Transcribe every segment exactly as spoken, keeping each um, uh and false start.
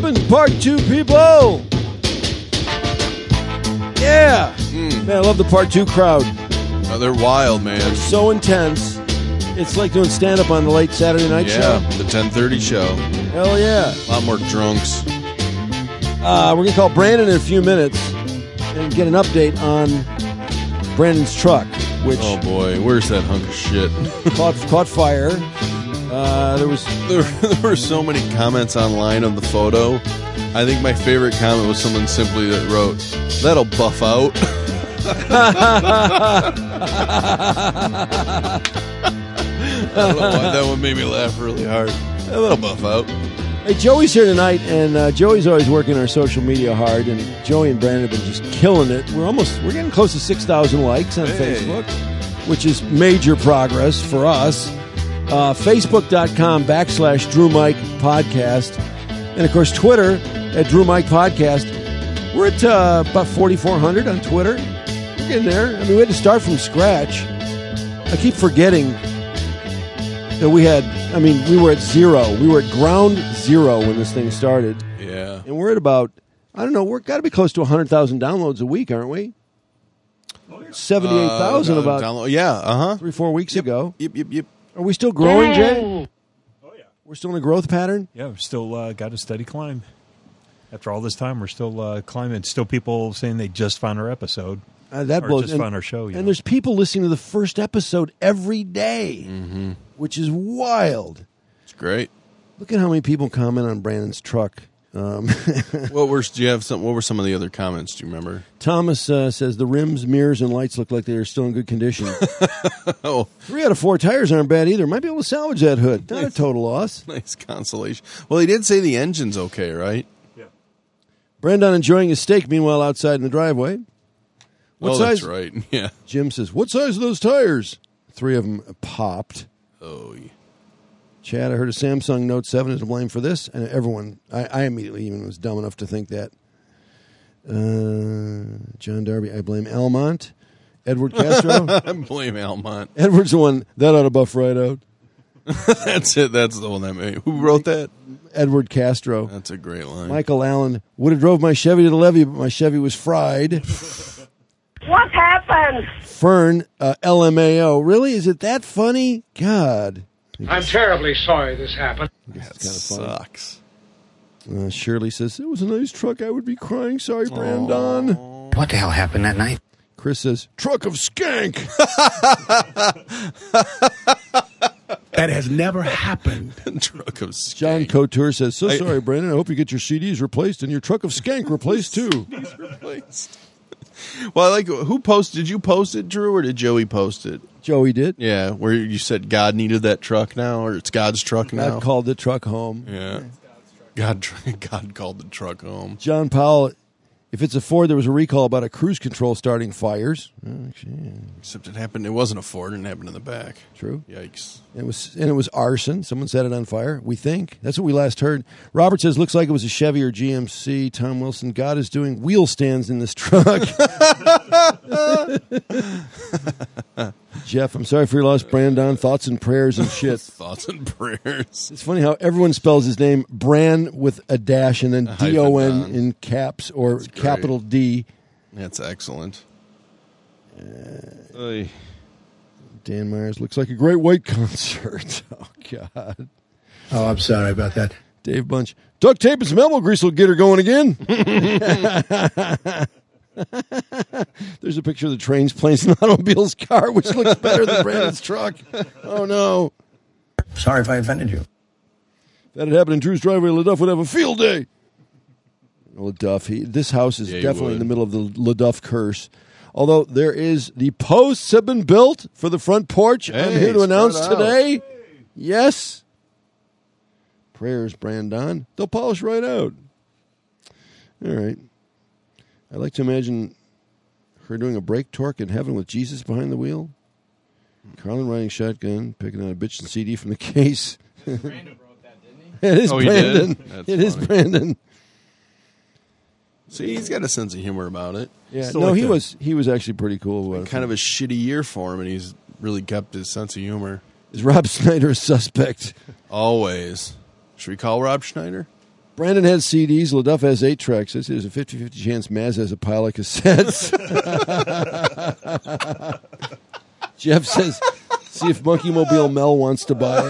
happens, part two, people. Yeah. Mm. Man, I love the part two crowd. Oh, they're wild, man. They're so intense. It's like doing stand-up on the late Saturday night yeah, show. The ten thirty show. Hell yeah. A lot more drunks. Uh, we're going to call Brandon in a few minutes and get an update on Brandon's truck, which... Oh, boy. Where's that hunk of shit? caught, caught fire. Uh, there was... There, there were so many comments online of the photo. I think my favorite comment was someone simply that wrote, "That'll buff out." I don't know why that one made me laugh really hard. A little buff out. Hey, Joey's here tonight, and uh, Joey's always working our social media hard, and Joey and Brandon have been just killing it. We're almost, we're getting close to six thousand likes on hey. Facebook, which is major progress for us. Uh, Facebook.com backslash Drew Mike Podcast. And, of course, Twitter at Drew Mike Podcast. We're at uh, about forty-four hundred on Twitter. We're getting there. I mean, we had to start from scratch. I keep forgetting that we had, I mean, we were at zero. We were at ground zero when this thing started. Yeah. And we're at about, I don't know, we're got to be close to one hundred thousand downloads a week, aren't we? seventy-eight thousand uh, about download. Yeah, uh-huh. three, four weeks yep. ago. Yep, yep, yep. Are we still growing, Jay? Oh, yeah. We're still in a growth pattern? Yeah, we're still uh, got a steady climb. After all this time, we're still uh, climbing. Still people saying they just found our episode. Uh, that or blows. just and, found our show. You and know? there's people listening to the first episode every day, mm-hmm. which is wild. It's great. Look at how many people comment on Brandon's truck. Um, what were do you have some? What were some of the other comments? Do you remember? Thomas uh, says the rims, mirrors, and lights look like they are still in good condition. oh, three out of four tires aren't bad either. Might be able to salvage that hood. Not nice. A total loss. Nice consolation. Well, he did say the engine's okay, right? Yeah. Brandon enjoying his steak. Meanwhile, outside in the driveway. What oh, size? That's right. Yeah. Jim says, "What size are those tires?" Three of them popped. Oh, yeah. Chad, I heard a Samsung Note seven is to blame for this, and everyone, I, I immediately even was dumb enough to think that. Uh, John Darby, I blame Almont. Edward Castro. I blame Almont. Edward's the one, that ought to buff right out. That's it. That's the one that made. Who wrote that? Edward Castro. That's a great line. Michael Allen, would have drove my Chevy to the levee, but my Chevy was fried. What happened? Fern, uh, L M A O. Really? Is it that funny? God. I'm terribly sorry this happened. That kind of sucks. Uh, Shirley says, it was a nice truck. I would be crying. Sorry, Brandon. Aww. What the hell happened that night? Chris says, truck of skank. That has never happened. Truck of skank. John Couture says, so I, sorry, Brandon. I hope you get your C Ds replaced and your truck of skank replaced, too. C Ds replaced. Well, I like, who posted? Did you post it, Drew, or did Joey post it? Joey did. Yeah, where you said God needed that truck now, or it's God's truck now. God called the truck home. Yeah. God, God called the truck home. John Powell, if it's a Ford, there was a recall about a cruise control starting fires. Oh, Except it happened, it wasn't a Ford, it happened in the back. True. Yikes. And it was and it was arson. Someone set it on fire, we think. That's what we last heard. Robert says, looks like it was a Chevy or G M C. Tom Wilson, God is doing wheel stands in this truck. Jeff, I'm sorry for your loss, Brandon. Thoughts and prayers and shit. Thoughts and prayers. It's funny how everyone spells his name Bran with a dash and then D O N in caps or capital D. That's excellent. Uh, Dan Myers, looks like a great white concert. Oh, God. Oh, I'm sorry about that. Dave Bunch, duct tape and some elbow grease will get her going again. There's a picture of the trains, planes, and automobiles car, which looks better than Brandon's truck. Oh, no. Sorry if I offended you. If that had happened in Drew's driveway, LaDuff would have a field day. LaDuff, he, this house is yeah, definitely in the middle of the LaDuff curse. Although there is, the posts have been built for the front porch. Hey, I'm here to announce out. today. Yes. Prayers, Brandon. They'll polish right out. All right. I like to imagine her doing a brake torque in heaven with Jesus behind the wheel. Carlin riding shotgun, picking out a bitch and C D from the case. Brandon wrote that, didn't he? It is Oh, he Brandon. did? That's It is funny. Brandon. See, he's got a sense of humor about it. Yeah, Still no, like he that. was he was actually pretty cool about it. Kind of a shitty year for him, and he's really kept his sense of humor. Is Rob Snyder a suspect? Always. Should we call Rob Schneider? Brandon has C Ds. LaDuff has eight tracks. This is a fifty-fifty chance Maz has a pile of cassettes. Jeff says, see if Monkey Mobile Mel wants to buy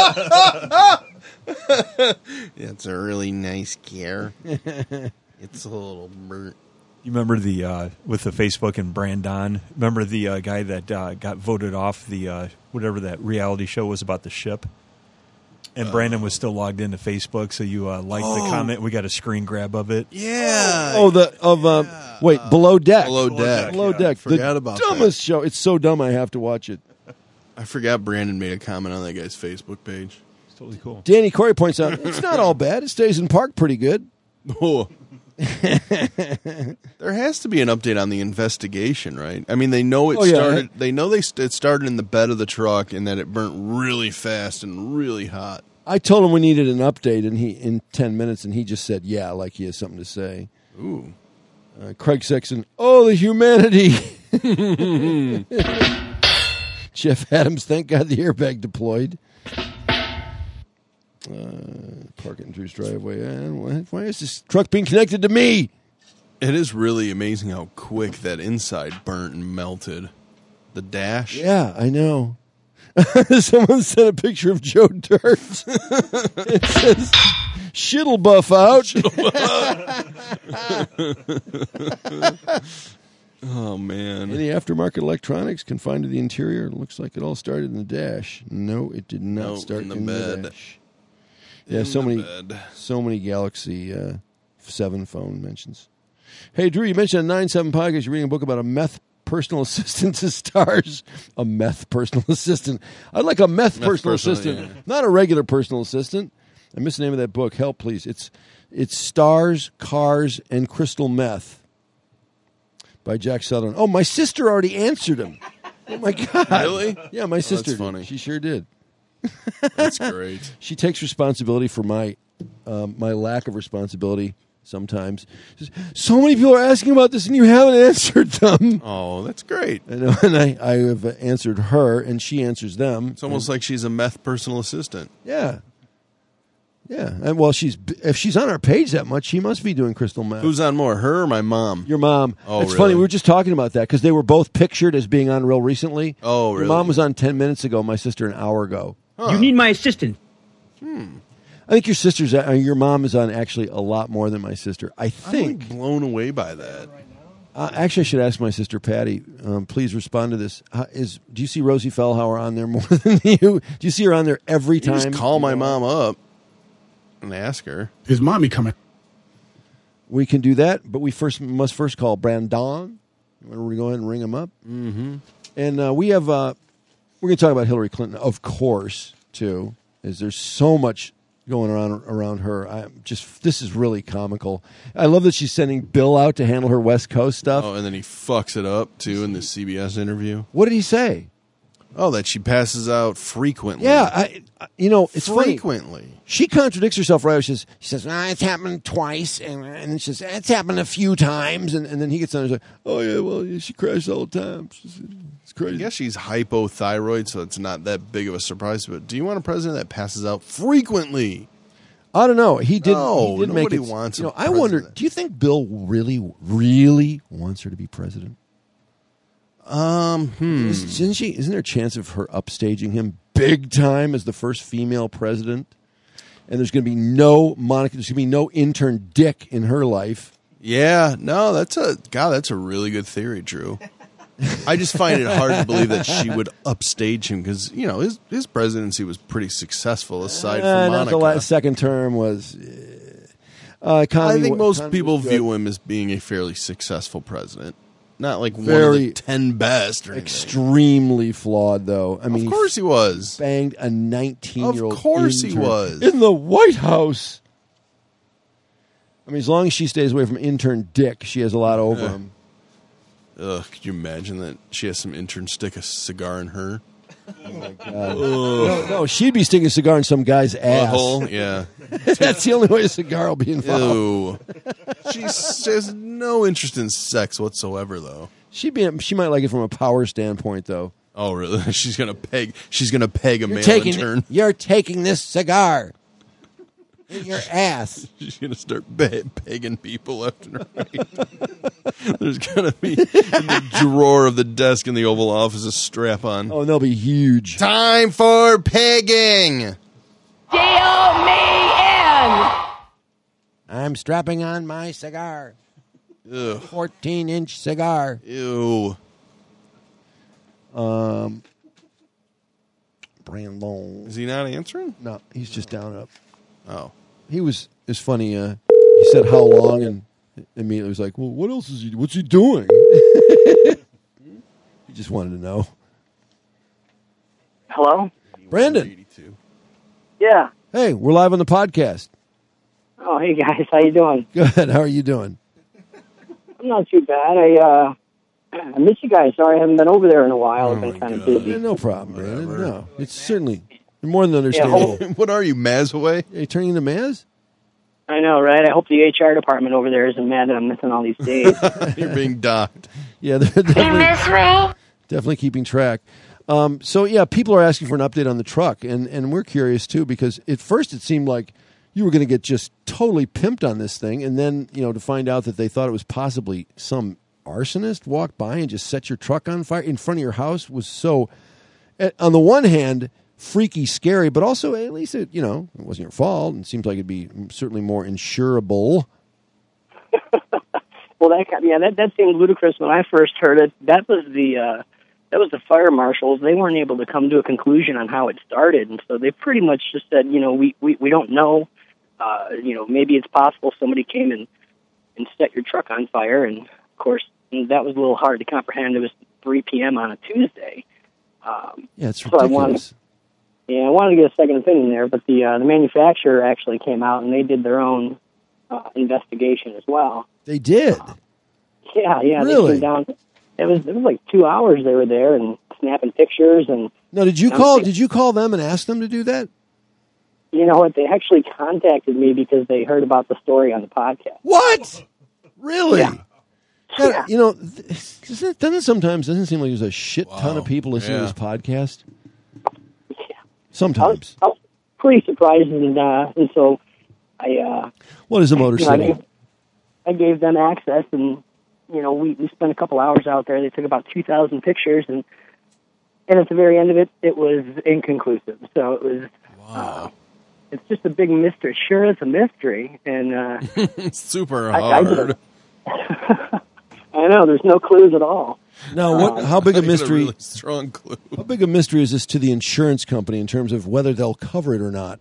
it. It's a really nice gear. It's a little burnt. You remember the, uh, with the Facebook and Brandon, remember the uh, guy that uh, got voted off the, uh, whatever that reality show was about the ship? And Brandon was still logged into Facebook, so you uh, liked Oh. the comment. We got a screen grab of it. Yeah. Oh, the of uh, wait, Below Deck. Below Deck. Below Yeah, Deck. forgot the about dumbest show. It's so dumb I have to watch it. I forgot Brandon made a comment on that guy's Facebook page. It's totally cool. Danny Corey points out it's not all bad. It stays in park pretty good. Oh. There has to be an update on the investigation, right? I mean, they know it Oh, yeah. started. They know they st- it started in the bed of the truck, and that it burnt really fast and really hot. I told him we needed an update, and he in ten minutes, and he just said, "Yeah," like he has something to say. Ooh, Uh, Craig Sexton, oh, the humanity. Jeff Adams, thank God the airbag deployed. Uh, park it in Drew's driveway. Uh, why, why is this truck being connected to me? it is really amazing how quick that inside burnt and melted. The dash. Yeah, I know. Someone sent a picture of Joe Dirt. It says, shit'll buff out. Oh, man. Any aftermarket electronics confined to the interior? It looks like it all started in the dash. No, it did not No, start in in the the, bed. dash. Yeah, In so the many, bed. so many Galaxy uh, seven phone mentions. Hey, Drew, you mentioned a nine seven podcast. You're reading a book about a meth personal assistant to stars. A meth personal assistant. I'd like a meth, Meth personal personal, assistant, yeah. not a regular personal assistant. I missed the name of that book. Help, please. It's it's Stars, Cars, and Crystal Meth by Jack Sutherland. Oh, my sister already answered him. Oh, my God. Really? Yeah, my sister that's did. funny. She sure did. That's great. She takes responsibility for my um, my lack of responsibility sometimes. She says, so many people are asking about this and you haven't answered them. Oh, that's great. I know, and I, I have answered her, and she answers them. It's almost like she's a meth personal assistant. Yeah. Yeah. And well, she's if she's on our page that much, she must be doing crystal meth. Who's on more, her or my mom? Your mom. Oh, It's really? funny. We were just talking about that because they were both pictured as being on real recently. Oh, Your really? mom was on ten minutes ago. My sister an hour ago. You need my assistant. I think your sister's uh, your mom is on actually a lot more than my sister. I I'm think. like blown away by that. Uh, actually, I should ask my sister Patty. Um, please respond to this. Uh, is do you see Rosie Fellhauer on there more than you? Do you see her on there every You time? just call you my go mom up and ask her. Is mommy coming? We can do that, but we first must first call Brandon. You want to go ahead and ring him up? Mm-hmm. And uh, we have. Uh, we're going to talk about Hillary Clinton, of course, too. Is there's so much going around around her. I just this is really comical. I love that she's sending Bill out to handle her West Coast stuff. Oh, and then he fucks it up too in the C B S interview. What did he say? Oh, that she passes out frequently. Yeah, I, I- you know, it's funny. frequently. She contradicts herself, right? She says, she says ah, it's happened twice, and, and then she says, it's happened a few times, and, and then he gets on and he's like, oh, yeah, well, yeah, she crashes all the time. She's- It's I crazy. guess she's hypothyroid, so it's not that big of a surprise. But do you want a president that passes out frequently? I don't know. He did. No, he did make nobody it, wants You a know, I wonder. president. Do you think Bill really, really wants her to be president? Um, hmm. Is- Isn't she? Isn't there a chance of her upstaging him big time as the first female president? And there's going to be no Monica. There's going to be no intern Dick in her life. Yeah, no, that's a God. That's a really good theory, Drew. I just find it hard to believe that she would upstage him because you know his his presidency was pretty successful aside Uh, from not Monica. the last, second term was. Uh, I economy think wa- most economy people was good. view him as being a fairly successful president, not like one of Very the ten best. Or anything. extremely flawed, though. I mean, Of course he was. banged a nineteen-year-old. Of course he intern was. in the White House. I mean, as long as she stays away from intern Dick, she has a lot over him. Ugh, could you imagine that she has some intern stick a cigar in her No, no, she'd be sticking a cigar in some guy's ass. hole? Yeah. That's the only way a cigar will be involved. Ew. She has no interest in sex whatsoever, though. She'd be. She might like it from a power standpoint, though. Oh, really? She's gonna peg. She's gonna peg a You're male taking. intern. You're taking this cigar. In your ass. She's going to start be- begging people left and right. There's going to be in the drawer of the desk in the Oval Office a strap on. Oh, and they'll be huge. Time for pegging. Deal me in. I'm strapping on my cigar. Ugh. fourteen-inch cigar. Ew. Um, Brandon. Is he not answering? No, he's just down up. Oh. He was, it's funny, uh, he said how long, and immediately was like, well, what else is he, what's he doing? He just wanted to know. Hello? Brandon. eighty-two. Yeah. Hey, we're live on the podcast. Oh, hey guys, how you doing? Good. How are you doing? I'm not too bad. I uh, I miss you guys. Sorry I haven't been over there in a while. Oh I've been my kind of God. busy. Yeah, no problem, Brandon. Whatever. No, it's certainly more than understandable. Yeah, What are you, Mazaway? Are you turning into Maz? I know, right? I hope the H R department over there isn't mad that I'm missing all these days. You're being docked. Yeah, they're You definitely, miss me? definitely keeping track. Um, so, yeah, people are asking for an update on the truck, and, and we're curious, too, because at first it seemed like you were going to get just totally pimped on this thing, and then, you know, to find out that they thought it was possibly some arsonist walked by and just set your truck on fire in front of your house was so, eh, on the one hand, freaky, scary, but also at least it, you know, it wasn't your fault, and it seems like it'd be certainly more insurable. Well, that kind- yeah, that that seemed ludicrous when I first heard it. That was the uh, that was the fire marshals. They weren't able to come to a conclusion on how it started, and so they pretty much just said, you know, we we, we don't know. Uh, you know, maybe it's possible somebody came and and set your truck on fire, and of course that was a little hard to comprehend. It was three p.m. on a Tuesday. Um, Yeah, it's So I wanted- ridiculous. Yeah, I wanted to get a second opinion there, but the uh, the manufacturer actually came out and they did their own uh, investigation as well. They did. Yeah, yeah, Really? they came down. It was it was like two hours they were there and snapping pictures, and No, did you I'm call? think- Did you call them and ask them to do that? you know what? They actually contacted me because they heard about the story on the podcast. What? Really? Yeah. God, Yeah. you know, th- doesn't it, doesn't it sometimes doesn't it seem like there's a shit ton Wow. of people listening Yeah. to this podcast? Yeah. I Sometimes. was, I was pretty surprised, and uh, and so I uh, What is the Motor you know, I, City? gave, I gave them access, and you know we, we spent a couple hours out there. They took about two thousand pictures, and and at the very end of it, it was inconclusive. So it was. Uh, it's just a big mystery. Sure, it's a mystery, and uh, It's super I- I hard. did I know there's no clues at all. Now, what? How big a I got mystery? really strong clue. How big a mystery is this to the insurance company in terms of whether they'll cover it or not?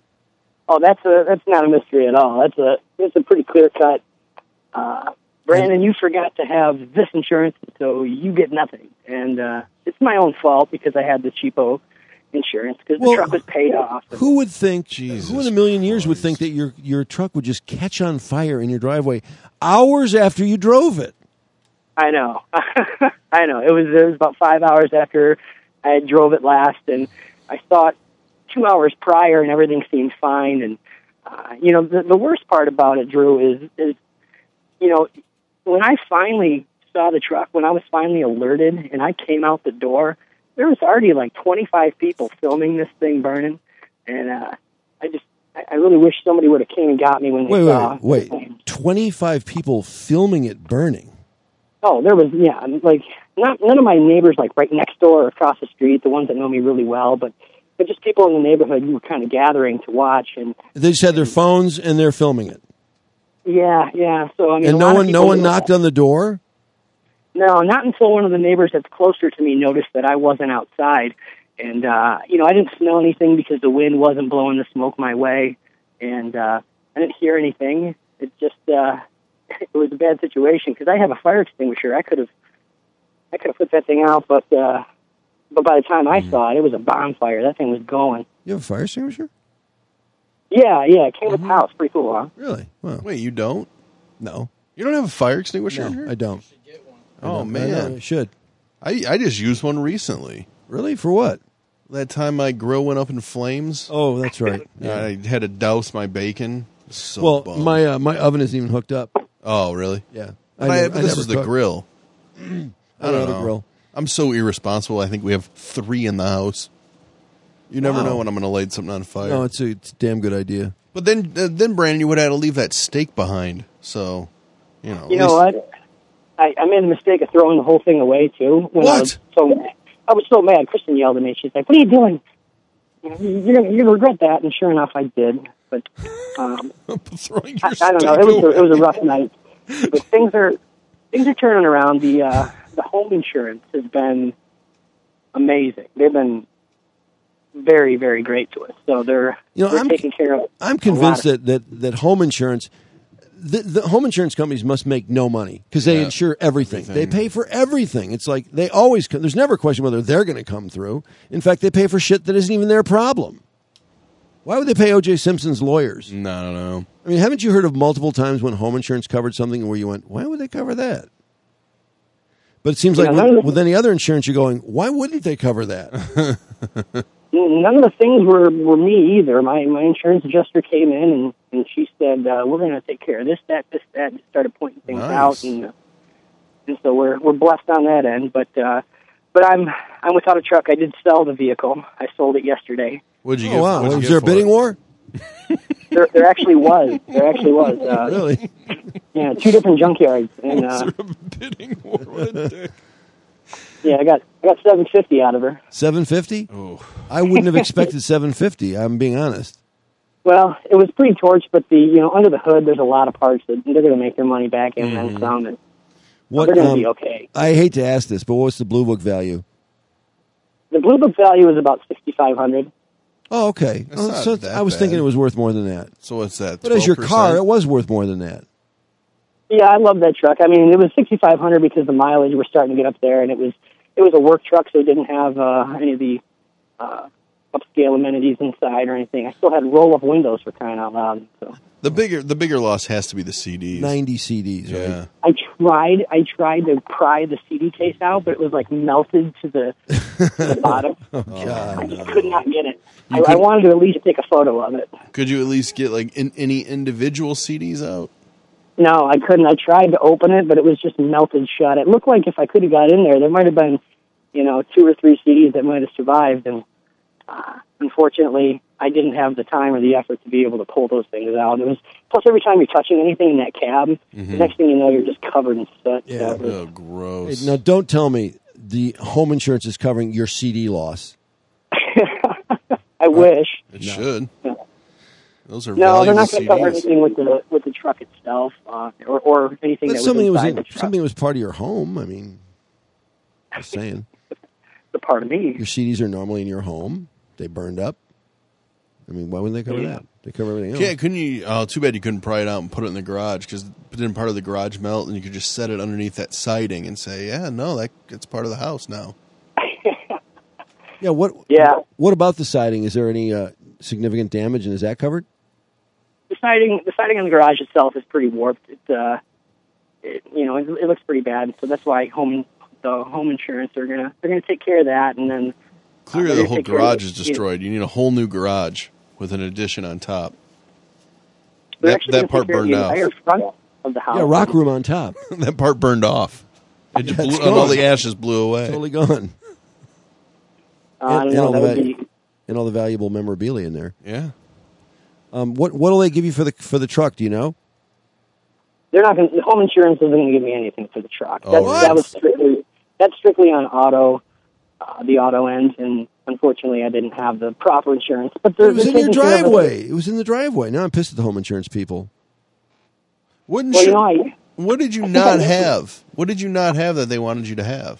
Oh, that's a that's not a mystery at all. That's a it's a pretty clear cut. Uh, Brandon, you forgot to have this insurance, so you get nothing, and uh, it's my own fault because I had the cheapo insurance because Well, the truck was paid off. Who would think? Jesus who in a million years would think that your your truck would just catch on fire in your driveway hours after you drove it? I know, I know. It was it was about five hours after I drove it last, and I saw it two hours prior, and everything seemed fine. And uh, you know, the, the worst part about it, Drew, is is you know, when I finally saw the truck, when I was finally alerted, and I came out the door, there was already like twenty-five people filming this thing burning, and uh, I just I, I really wish somebody would have came and got me when they Wait, saw. wait, wait! Twenty-five people filming it burning. Oh, there was, yeah, like, not none of my neighbors, like, right next door or across the street, the ones that know me really well, but, but just people in the neighborhood who were kind of gathering to watch, and, They just had their phones and they're filming it. yeah, yeah, so, I mean, And a no lot of one, no people one knew knocked that. on the door. No, not until one of the neighbors that's closer to me noticed that I wasn't outside, and, uh, you know, I didn't smell anything because the wind wasn't blowing the smoke my way, and, uh, I didn't hear anything. It just, uh, it was a bad situation, because I have a fire extinguisher. I could have, I could have put that thing out, but uh, but by the time I saw it, it was a bonfire. That thing was going. You have a fire extinguisher? Yeah, yeah, it came with the house. Pretty cool, huh? Really? Wow. Wait, you don't? No, You don't have a fire extinguisher in no, here? I don't. I Oh, don't. I know, man. I should. I, I just used one recently. Really? For what? That time my grill went up in flames. Oh, that's right. I had to douse my bacon. So well, bummed. my uh, my oven isn't even hooked up. Oh, really? Yeah, But I- never- but this never was the cook. grill. I I don't don't have a know. grill. I'm so irresponsible. I think we have three in the house. You never Wow. know when I'm going to light something on fire. No, it's a, it's a damn good idea. But then, uh, then Brandon, you would have to leave that steak behind. So, you know. at You know least- what? I, I made the mistake of throwing the whole thing away too. When I What? was so I was so mad. Kristen yelled at me. She's like, "What are you doing? You're gonna, you're gonna regret that." And sure enough, I did. But um, Throwing I, your I don't know. steak It was a, away. it was a rough night. But things are things are turning around. The uh, the home insurance has been amazing. They've been very very great to us. So they're You know, they're I'm- taking care of. I'm a convinced lot of- that, that, that home insurance, the, the home insurance companies must make no money because they Yeah. insure everything. Everything. They pay for everything. It's like they always come, there's never a question whether they're going to come through. In fact, they pay for shit that isn't even their problem. Why would they pay O J Simpson's lawyers? No, I don't know. I mean, haven't you heard of multiple times when home insurance covered something where you went, why would they cover that? But it seems Yeah, like none with, of the- with any other insurance, you're going, why wouldn't they cover that? None of the things were, were me either. My my insurance adjuster came in and, and she said, uh, "We're going to take care of this, that, this, that." And started pointing things Nice. out, and uh, and so we're we're blessed on that end. But uh, but I'm I'm without a truck. I did sell the vehicle. I sold it yesterday. What'd you Oh, get? wow. what'd you Was get there a for bidding it? war? There there actually was there actually was uh, Really? yeah two different junkyards, and Was uh, there a bidding war? What a dick. yeah I got I got seven fifty out of her. seven fifty? Oh. I wouldn't have expected seven fifty. I'm being honest. Well, it was pretty torched, but the you know under the hood there's a lot of parts that they're going to make their money back and then some. And What, they're going to um, be okay. I hate to ask this, but what's the Blue Book value? The Blue Book value is about sixty five hundred. Oh, okay. That's Oh, not so that I was bad. thinking it was worth more than that. So what's that? But as your twelve car, percent? it was worth more than that. Yeah, I love that truck. I mean, it was sixty five hundred because the mileage was starting to get up there, and it was it was a work truck, so it didn't have uh, any of the uh, upscale amenities inside or anything. I still had roll up windows for crying out loud. So The bigger the bigger loss has to be the C Ds. ninety C Ds, right? Yeah. I tried I tried to pry the C D case out, but it was like melted to the, to the bottom. God, I just could not get it. I, You I could- wanted to at least take a photo of it. Could you at least get like in, any individual C Ds out? No, I couldn't. I tried to open it, but it was just melted shut. It looked like if I could have got in there, there might have been, you know, two or three C Ds that might have survived. And uh, unfortunately, I didn't have the time or the effort to be able to pull those things out. It was plus every time you're touching anything in that cab, the next thing you know, you're just covered in soot. Yeah. So it was- Oh, gross. Hey, now, don't tell me the home insurance is covering your C D loss. I wish. It should. Those are No, they're valuable not going to cover C Ds. anything with the with the truck itself, uh, or or anything But that was something was inside in, the truck. something was part of your home. I mean, just saying. The part of me. Your C Ds are normally in your home. They burned up. I mean, why wouldn't they cover that? They cover everything else. Yeah, couldn't you? Oh, too bad you couldn't pry it out and put it in the garage because didn't part of the garage melt, and you could just set it underneath that siding and say, "Yeah, no, that it's part of the house now." Yeah. What? Yeah. What about the siding? Is there any uh, significant damage, and is that covered? The siding, the siding on the garage itself is pretty warped. It, uh, it you know, it, it looks pretty bad. So that's why home, the home insurance, they're gonna they're gonna take care of that, and then Clearly, uh, the they're whole gonna take care of garage it. is destroyed. You need a whole new garage with an addition on top. They're That, actually that gonna part take care of burned the off. entire front of the house. Yeah, rock room on top. that part burned off. It just Yeah, it's blew, and all gone. the ashes blew away. Totally gone. Uh, I don't and, know. all That the would va- be. and all the valuable memorabilia in there. Yeah. Um, what what'll they give you for the for the truck? Do you know? They're not going. The home insurance isn't going to give me anything for the truck. Oh, That's, what? that was strictly that's strictly on auto, uh, the auto end, and unfortunately, I didn't have the proper insurance. But they're, It was they're in your taking care of it. driveway. It was in the driveway. Now I'm pissed at the home insurance people. Wouldn't Well, you? you know, I, what did you think not I- have? What did you not have that they wanted you to have?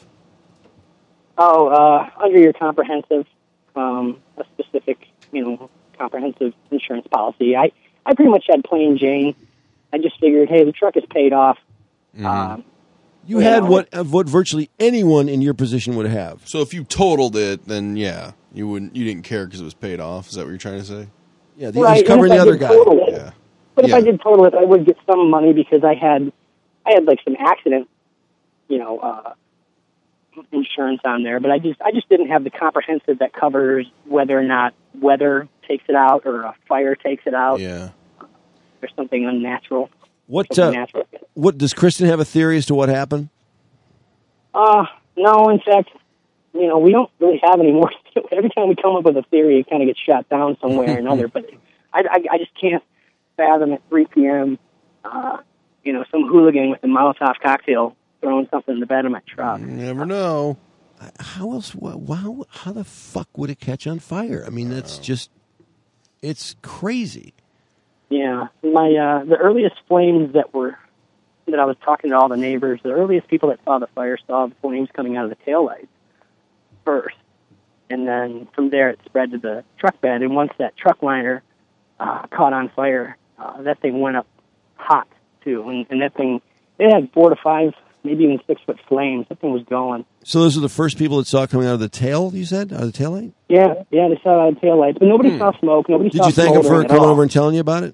oh, uh, under your comprehensive, um, a specific, you know, comprehensive insurance policy. I, I pretty much had plain Jane. I just figured, hey, the truck is paid off. Um, You Yeah. had what of what virtually anyone in your position would have. So if you totaled it, then yeah, you wouldn't. You didn't care because it was paid off. Is that what you're trying to say? Yeah, the, right, he's covering and the if I other did guy. total it- Yeah. But if Yeah. I did total it, I would get some money because I had, I had like some accident, you know, uh, insurance on there. But I just, I just didn't have the comprehensive that covers whether or not weather takes it out or a fire takes it out Yeah. or something unnatural. What Something uh, natural. what does Kristen have a theory as to what happened? Uh, no, in fact, you know, we don't really have any more. Every time we come up with a theory, it kind of gets shot down somewhere or another. But I, I, I just can't fathom at three p.m., uh, you know, some hooligan with a Molotov cocktail throwing something in the bed of my truck. You never know. How else? Wow, how the fuck would it catch on fire? I mean, that's just, it's crazy. Yeah, my uh, the earliest flames that were that I was talking to all the neighbors. The earliest people that saw the fire saw the flames coming out of the taillights first, and then from there it spread to the truck bed. And once that truck liner uh, caught on fire, uh, that thing went up hot too, and, and that thing it had four to five, maybe even six foot flames. That thing was going. So those are the first people that saw it coming out of the tail, you said? Out of the tail light? Yeah, yeah, they saw it on the tail lights. But nobody Hmm. saw smoke. Nobody Did saw you thank them for smoldering at coming all. over and telling you about it?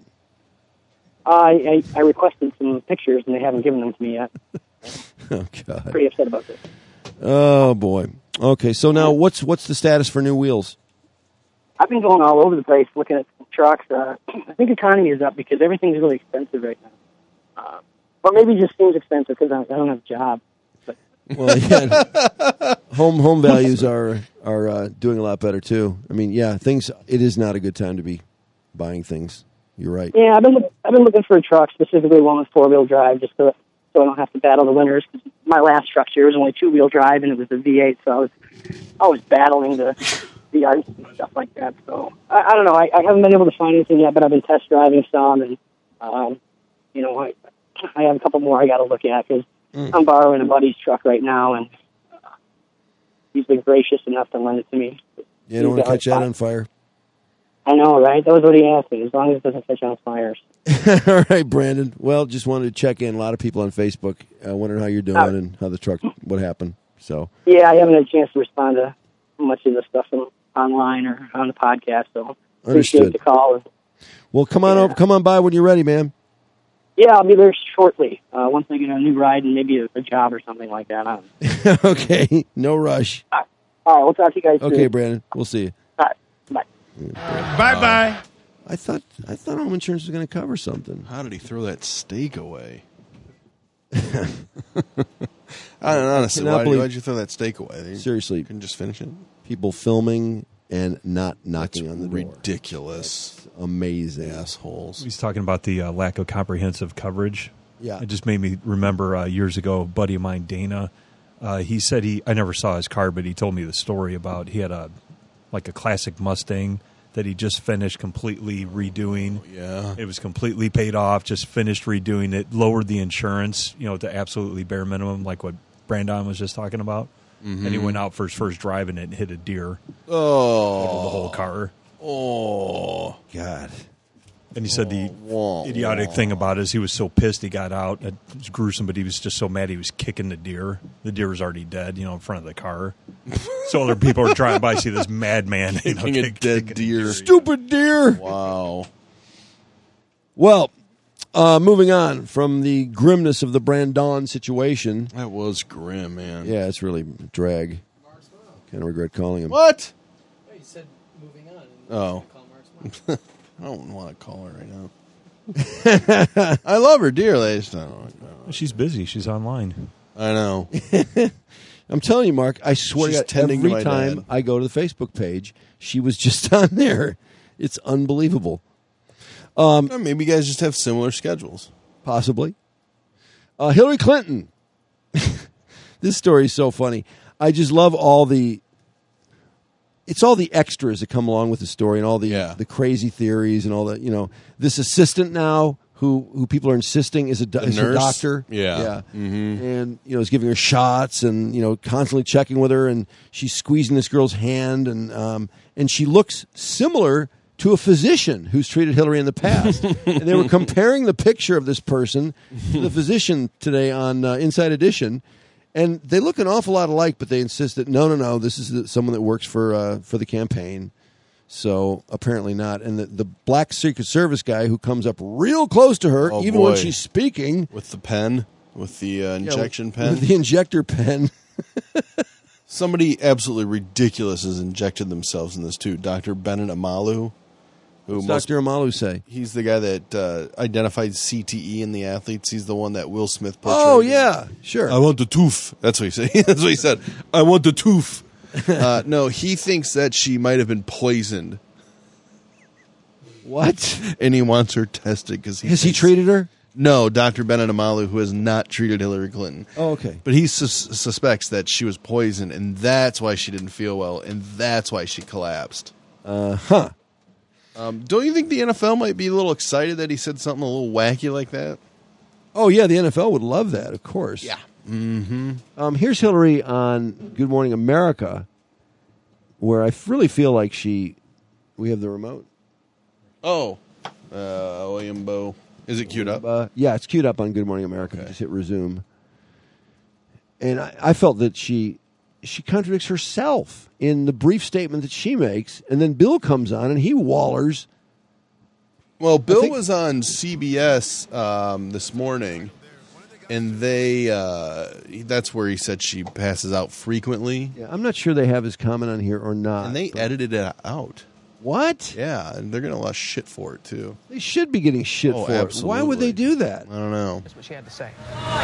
I, I I requested some pictures, and they haven't given them to me yet. Oh, God. Pretty upset about this. Oh, boy. Okay, so now what's what's the status for new wheels? I've been going all over the place looking at trucks. Uh, I think economy is up because everything's really expensive right now. Uh, or maybe it just seems expensive because I I don't have a job. But Well, yeah, home home values are are uh, doing a lot better too. I mean, yeah, things. It is not a good time to be buying things. You're right. yeah, I've been look- I've been looking for a truck, specifically one with four wheel drive, just so so I don't have to battle the winters. 'Cause my last truck here was only two wheel drive, and it was a V eight, so I was I was battling the the ice and stuff like that. So I, I don't know. I, I haven't been able to find anything yet, but I've been test driving some, and um, you know, I I have a couple more I got to look at because Mm. I'm borrowing a buddy's truck right now, and uh, he's been gracious enough to lend it to me. You don't want He's to got catch that like on fire. I know, right? That was what he asked me, as long as it doesn't catch on fires. All right, Brandon. Well, just wanted to check in. A lot of people on Facebook uh, wondering how you're doing Uh, and how the truck, what happened. So, Yeah, I haven't had a chance to respond to much of the stuff on, online or on the podcast, so appreciate Understood. the call. And, well, come on over, come on by when you're ready, man. yeah, I'll be there shortly, uh, once I get a new ride and maybe a, a job or something like that. I don't know. Okay, no rush. All right, we'll talk to you guys soon. Okay, Brandon. We'll see you. All right, bye. Bye bye. I thought I thought home insurance was going to cover something. How did he throw that steak away? I don't know, honestly. cannot Why, believe- why'd you throw that steak away? You Seriously, couldn't just finish it? people filming and not knocking on the door. Ridiculous. Amazing. Assholes. He's talking about the uh, lack of comprehensive coverage. Yeah. It just made me remember uh, years ago, a buddy of mine, Dana, uh, he said he, I never saw his car, but he told me the story about he had a, like a classic Mustang that he just finished completely redoing. Yeah. It was completely paid off, just finished redoing it, lowered the insurance, you know, to absolutely bare minimum, like what Brandon was just talking about. And he went out for his first drive in it and hit a deer. Oh. The whole car. Oh. God. And he said the Wah, idiotic wah. thing about it is he was so pissed he got out. It was gruesome, but he was just so mad he was kicking the deer. The deer was already dead, you know, in front of the car. So other people are driving by, see this madman, you know, Kicking a kick- dead kicking deer. Stupid deer. Wow. Well, uh, moving on from the grimness of the Brandon situation. That was grim, man. Yeah, it's really drag. Kind of regret calling him. What? You said moving on. Oh. Call Mark's mom. I don't want to call her right now. I love her dearly. I just don't know. She's busy. She's online. I know. I'm telling you, Mark, I swear She's to God, tending to every my time dad. I go to the Facebook page, she was just on there. It's unbelievable. Or maybe you guys just have similar schedules. Possibly. Uh, Hillary Clinton. This story is so funny. I just love all the. It's all the extras that come along with the story and all the Yeah. the crazy theories and all that. You know, this assistant now who who people are insisting is a do- The is a nurse? doctor. Yeah. yeah, and you know is giving her shots and you know constantly checking with her and she's squeezing this girl's hand and um and she looks similar to a physician who's treated Hillary in the past. And they were comparing the picture of this person to the physician today on uh, Inside Edition. And they look an awful lot alike, but they insist that, no, no, no, this is the, someone that works for uh, for the campaign. So apparently not. And the, the black Secret Service guy who comes up real close to her, Oh, even when boy. she's speaking. With the pen, with the uh, injection with, pen. With the injector pen. Somebody absolutely ridiculous has injected themselves in this too. Doctor Bennett Amalu, who What's most, Doctor Amalu say? he's the guy that uh, identified C T E in the athletes. He's the one that Will Smith portrayed. Oh, yeah, sure. I want the tooth. That's what he said. That's what he said. I want the tooth. Uh, no, he thinks that she might have been poisoned, What? and he wants her tested because he Has he thinks- treated her? No, Doctor Bennett Amalu, who has not treated Hillary Clinton. Oh, okay. But he sus- suspects that she was poisoned, and that's why she didn't feel well, and that's why she collapsed. Uh huh. Um, don't you think the N F L might be a little excited that he said something a little wacky like that? Oh yeah, the N F L would love that, of course. Yeah. Mm-hmm. Um, here's Hillary on Good Morning America, where I really feel like she. We have the remote. Oh, uh, William Bowe. Is it queued up? Uh, yeah, it's queued up on Good Morning America. Okay. Just hit resume. And I, I felt that she she contradicts herself in the brief statement that she makes, and then Bill comes on and he wallers. Well, Bill think- was on C B S um, this morning, and they uh, that's where he said she passes out frequently. Yeah, I'm not sure they have his comment on here or not. And they but- edited it out. What? Yeah, and they're going to lot shit for it, too. They should be getting shit Oh, for absolutely. it. Why would they do that? I don't know. That's what she had to say.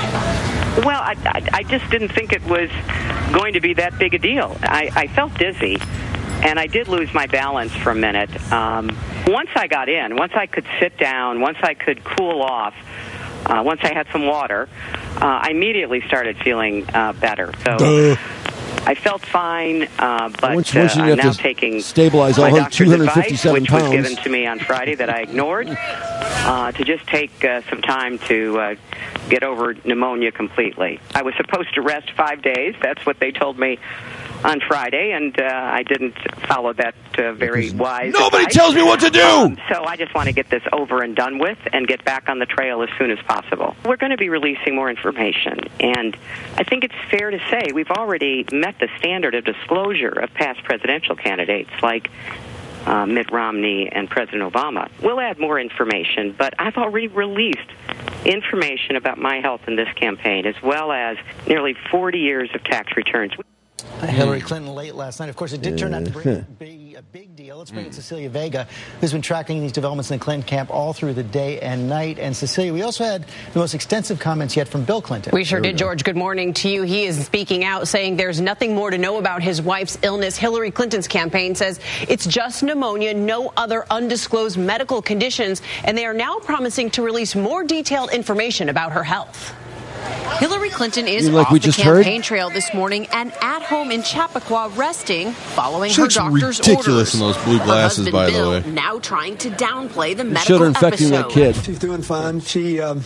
Well, I, I, I just didn't think it was going to be that big a deal. I, I felt dizzy, and I did lose my balance for a minute. Um, once I got in, once I could sit down, once I could cool off, uh, once I had some water, uh, I immediately started feeling uh, better. So Duh. I felt fine, uh, but Once- once you uh, have I'm now to taking stabilize all my her doctor's advice, which two hundred fifty-seven was pounds. given to me on Friday that I ignored, uh, to just take uh, some time to uh, get over pneumonia completely. I was supposed to rest five days. That's what they told me on Friday, and uh, I didn't follow that uh, very wise Nobody advice. tells me what to do! Um, so I just want to get this over and done with and get back on the trail as soon as possible. We're going to be releasing more information, and I think it's fair to say we've already met the standard of disclosure of past presidential candidates like uh, Mitt Romney and President Obama. We'll add more information, but I've already released information about my health in this campaign, as well as nearly forty years of tax returns. Hillary Clinton late last night. Of course, it did turn out to bring a big, a big deal. Let's bring in Cecilia Vega, who's been tracking these developments in the Clinton camp all through the day and night. And Cecilia, we also had the most extensive comments yet from Bill Clinton. We sure did, George. Good morning to you. He is speaking out, saying there's nothing more to know about his wife's illness. Hillary Clinton's campaign says it's just pneumonia, no other undisclosed medical conditions, and they are now promising to release more detailed information about her health. Hillary Clinton is You mean like off we the just campaign heard? trail this morning and at home in Chappaqua resting following She her looks doctor's ridiculous orders. in those blue Her glasses, husband, by the Bill, way. now trying to downplay the Showed medical her infecting that episode. kid. She's doing fine. She um,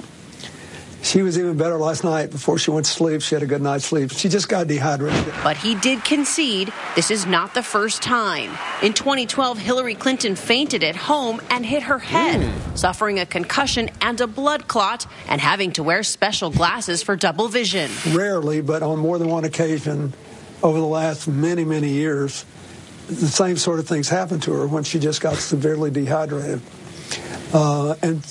she was even better last night before she went to sleep. She had a good night's sleep. She just got dehydrated. But he did concede this is not the first time. In twenty twelve, Hillary Clinton fainted at home and hit her head, suffering a concussion and a blood clot, and having to wear special glasses for double vision. Rarely, but on more than one occasion over the last many, many years, the same sort of things happened to her when she just got severely dehydrated. Uh, and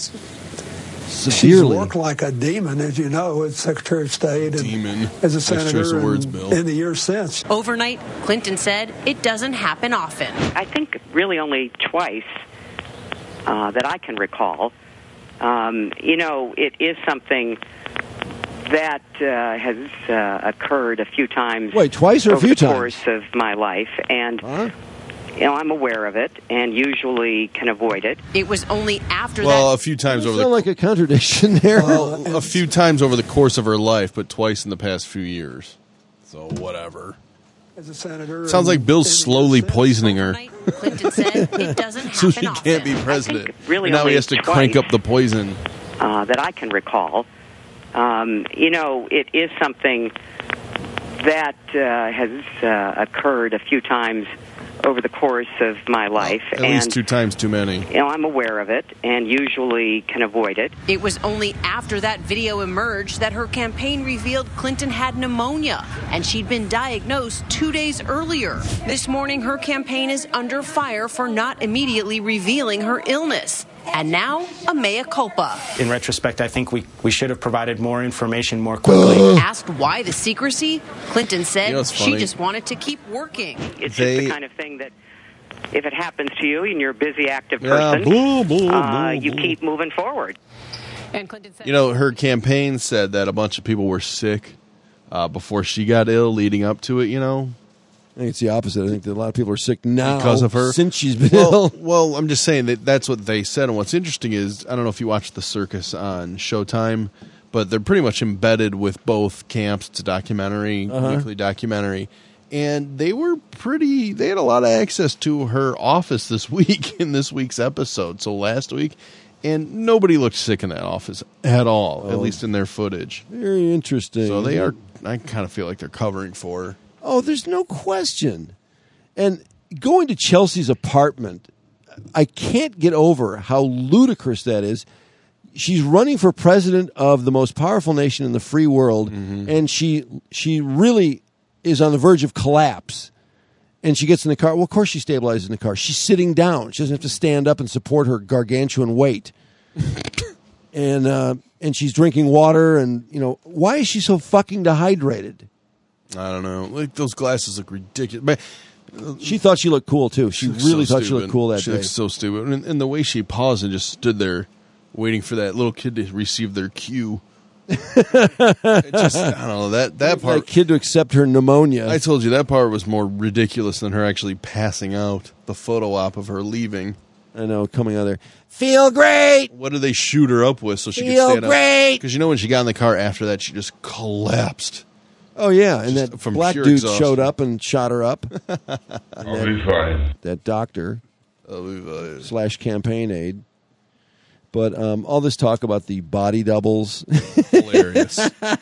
she's Severely. worked like a demon, as you know, as Secretary of State and Demon. as a Nice choice senator of words, and- Bill. in the years since. Overnight, Clinton said it doesn't happen often. I think really only twice uh, that I can recall. Um, you know, it is something that uh, has uh, occurred a few times. Wait, twice or a over few the times? course of my life, and Huh? you know, I'm aware of it and usually can avoid it. It was only after Well, that. a few times over Sound the like a contradiction there. well, a few times over the course of her life, but twice in the past few years. So whatever. As a senator, Sounds like and- Bill's and- slowly poisoning her, Overnight, Clinton said it doesn't happen so he often. can't be president. I think really And now only he has to twice. crank up the poison. Uh, that I can recall. Um, you know, it is something that uh, has uh, occurred a few times over the course of my life, At and least two times too many. you know, I'm aware of it and usually can avoid it. It was only after that video emerged that her campaign revealed Clinton had pneumonia, and she'd been diagnosed two days earlier. This morning, her campaign is under fire for not immediately revealing her illness. And now, a mea culpa. In retrospect, I think we, we should have provided more information more quickly. Asked why the secrecy, Clinton said You know what's she funny? just wanted to keep working. It's They- just the kind of thing that if it happens to you and you're a busy, active Yeah, person, boo, boo, uh, boo, you boo. keep moving forward. And Clinton said, You know, her campaign said that a bunch of people were sick uh, before she got ill, leading up to it. You know, I think it's the opposite. I think that a lot of people are sick now because of her. Since she's been well, ill. well, I'm just saying that that's what they said. And what's interesting is, I don't know if you watched The Circus on Showtime, but they're pretty much embedded with both camps. It's a documentary, Uh-huh. weekly documentary. And they were pretty, they had a lot of access to her office this week in this week's episode. So last week, and nobody looked sick in that office at all, Oh. at least in their footage. Very interesting. So they are, I kind of feel like they're covering for her. Oh, there's no question. And going to Chelsea's apartment, I can't get over how ludicrous that is. She's running for president of the most powerful nation in the free world, Mm-hmm. and she she really is on the verge of collapse. And she gets in the car. Well, of course she stabilizes in the car. She's sitting down. She doesn't have to stand up and support her gargantuan weight. and uh, and she's drinking water. And, you know, why is she so fucking dehydrated? I don't know. Like, those glasses look ridiculous. But She thought she looked cool, too. She looks really so thought she looked stupid. cool that she day. looks so stupid. And, and the way she paused and just stood there waiting for that little kid to receive their cue. It just, I don't know, that, that That part. kid to accept her pneumonic. I told you that part was more ridiculous than her actually passing out. The photo op of her leaving. I know, coming out of there. Feel great! What did they shoot her up with so she Feel could stand great! Because you know when she got in the car after that, she just collapsed. Oh, yeah, and Just that from black pure dude exhaustion. showed up and shot her up. I'll be fine. That doctor I'll be fine. slash campaign aide. But um, all this talk about the body doubles. Hilarious.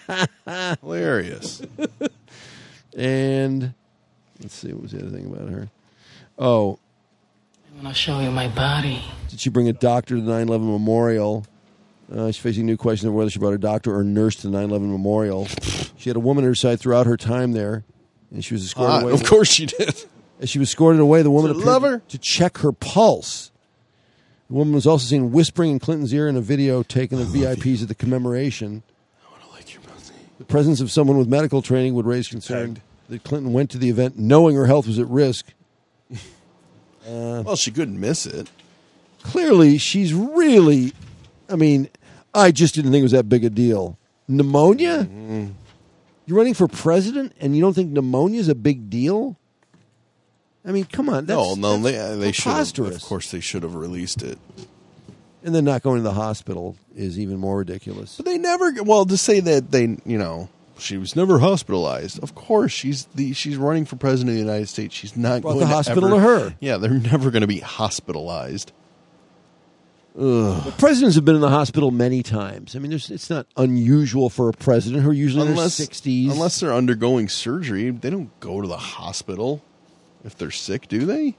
Hilarious. And let's see, what was the other thing about her? Oh, I'm going to show you my body. did she bring a doctor to the nine eleven memorial? Uh, she's facing new questions of whether she brought a doctor or a nurse to the nine eleven memorial. She had a woman at her side throughout her time there, and she was escorted Ah, away. of course she did. As she was escorted away, the woman Does it appeared love her? to check her pulse. The woman was also seen whispering in Clinton's ear in a video taken of V I Ps at the commemoration. I want to lick your pussy. The presence of someone with medical training would raise concern that Clinton went to the event knowing her health was at risk. Uh, Well, she couldn't miss it. clearly, she's really, I mean, I just didn't think it was that big a deal. Pneumonia? Mm-hmm. You're running for president and you don't think pneumonia is a big deal? I mean, come on. That's, no, no, that's they uh, they should. Of preposterous. course, they should have released it. And then not going to the hospital is even more ridiculous. But they never. Well, to say that they, you know, she was never hospitalized. Of course, she's the she's running for president of the United States. She's not Brought going the to hospital ever- to her. Yeah, they're never going to be hospitalized. Ugh. Presidents have been in the hospital many times. I mean, there's, it's not unusual for a president who are usually in their Unless sixties. unless they're undergoing surgery, they don't go to the hospital if they're sick, do they?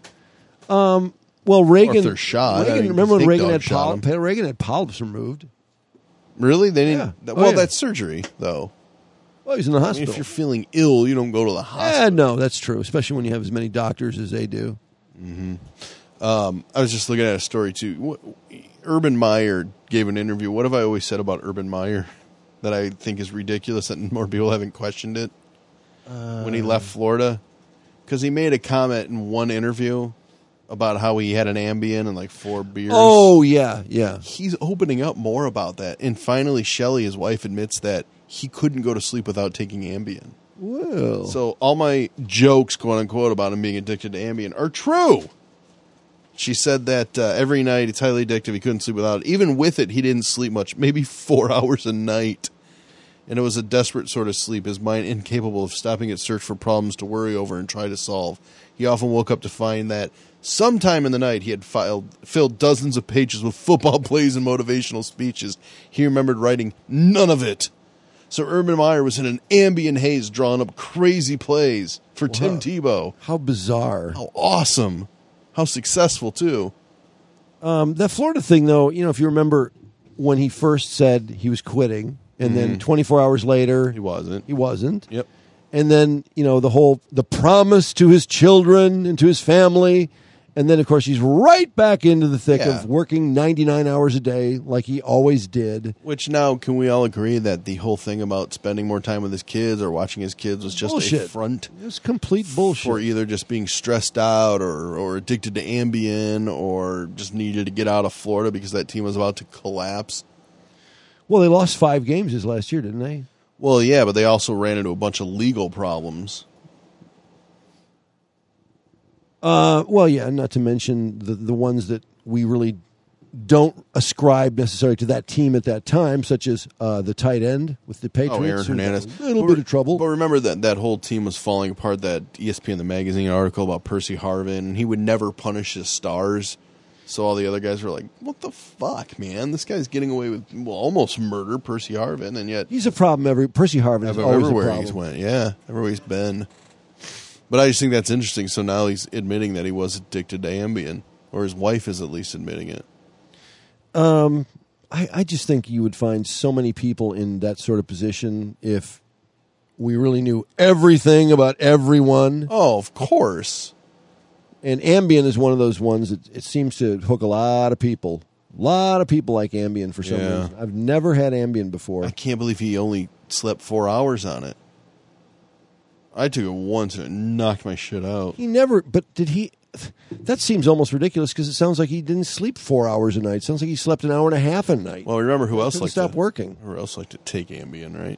Um, well, Reagan. Or if they're shot. I Reagan, mean, remember when think Reagan dog had, shot polyp, Reagan had polyps removed? Really? They didn't. Yeah. that- Oh, well, yeah. that's surgery, though. Well, he's in the I mean, hospital. if you're feeling ill, you don't go to the hospital. Eh, no, that's true, especially when you have as many doctors as they do. Mm-hmm. Um, I was just looking at a story too. What, Urban Meyer gave an interview. What have I always said about Urban Meyer that I think is ridiculous and more people haven't questioned it? Uh, when he left Florida, because he made a comment in one interview about how he had an Ambien and like four beers. Oh, yeah, yeah. He's opening up more about that. And finally, Shelley, his wife, admits that he couldn't go to sleep without taking Ambien. Well. So all my jokes, quote unquote, about him being addicted to Ambien are true. She said that uh, every night it's highly addictive. He couldn't sleep without it. Even with it, he didn't sleep much, maybe four hours a night. And it was a desperate sort of sleep, his mind incapable of stopping its search for problems to worry over and try to solve. He often woke up to find that sometime in the night he had filed, filled dozens of pages with football plays and motivational speeches. He remembered writing none of it. So Urban Meyer was in an Ambien haze drawing up crazy plays for Wow. Tim Tebow. How bizarre. How awesome. How successful, too. Um, that Florida thing, though, you know, if you remember when he first said he was quitting, and then Mhm. twenty-four hours later, He wasn't. he wasn't. Yep. And then, you know, the whole, the promise to his children and to his family. And then, of course, he's right back into the thick Yeah. of working ninety-nine hours a day like he always did. Which now, can we all agree that the whole thing about spending more time with his kids or watching his kids was just Bullshit. a front It was complete bullshit. for either just being stressed out or, or addicted to Ambien or just needed to get out of Florida because that team was about to collapse? Well, they lost five games this last year, didn't they? Well, yeah, but they also ran into a bunch of legal problems. Uh, well, yeah, not to mention the the ones that we really don't ascribe necessarily to that team at that time, such as uh, the tight end with the Patriots. Oh, Aaron Hernandez. A little but, bit of trouble. But remember that that whole team was falling apart. That E S P N The Magazine article about Percy Harvin, and he would never punish his stars. So all the other guys were like, what the fuck, man? This guy's getting away with well, almost murder, Percy Harvin, and yet... He's a problem. Every Percy Harvin is always everywhere a problem. he's went. Yeah, everywhere he's been. But I just think that's interesting. So now he's admitting that he was addicted to Ambien, or his wife is at least admitting it. Um, I, I just think you would find so many people in that sort of position if we really knew everything about everyone. Oh, of course. And Ambien is one of those ones that it seems to hook a lot of people. A lot of people like Ambien for some Yeah. reason. I've never had Ambien before. I can't believe he only slept four hours on it. I took it once and it knocked my shit out. He never, but did he? That seems almost ridiculous because it sounds like he didn't sleep four hours a night. It sounds like he slept an hour and a half a night. Well, remember who else Couldn't liked stop to working? Who else liked to take Ambien, right?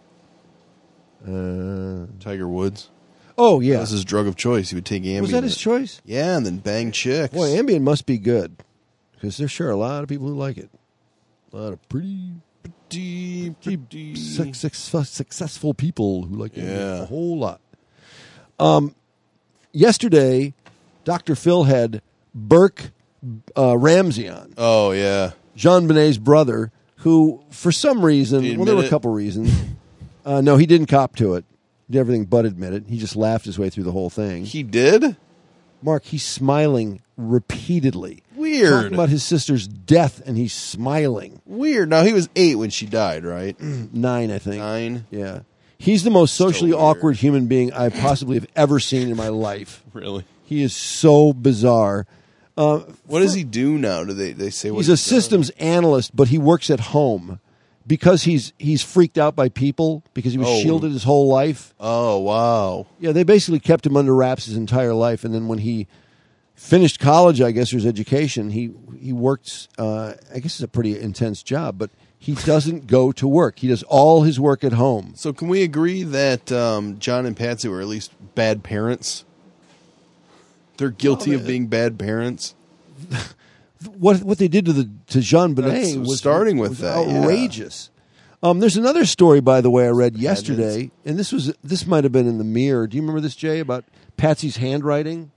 Uh, Tiger Woods. Oh yeah, That was his drug of choice. He would take Ambien. Was that his choice? Yeah, and then bang chicks. Boy, Ambien must be good because there's sure a lot of people who like it. A lot of pretty, pretty, pretty suc- suc- successful people who like Ambien Yeah. a whole lot. Um, yesterday, Doctor Phil had Burke uh, Ramsey on. Oh yeah, Jean Benet's brother, who for some reason, Did he well, there were admit a it? couple reasons. uh, no, he didn't cop to it. Did everything but admit it. He just laughed his way through the whole thing. He did? Mark, he's smiling repeatedly. Weird. Talking about his sister's death, and he's smiling. Weird. Now, he was eight when she died, right? Nine, I think. Nine? Yeah. He's the most socially awkward human being I possibly have ever seen in my life. Really? He is so bizarre. Uh, What does he do now? Do they, they say what he's a systems analyst, but he works at home. Because he's he's freaked out by people because he was Oh. shielded his whole life. Oh, wow. Yeah, they basically kept him under wraps his entire life, and then when he finished college, I guess, or his education, he he worked. Uh, I guess it's a pretty intense job, but he doesn't go to work. He does all his work at home. So can we agree that um, John and Patsy were at least bad parents? They're guilty Well, of they- being bad parents? What what they did to the to Jean Benet That's- was starting with was that, yeah. outrageous. Um, there's another story, by the way, I read yesterday, and this was this might have been in the Mirror. Do you remember this, Jay, about Patsy's handwriting?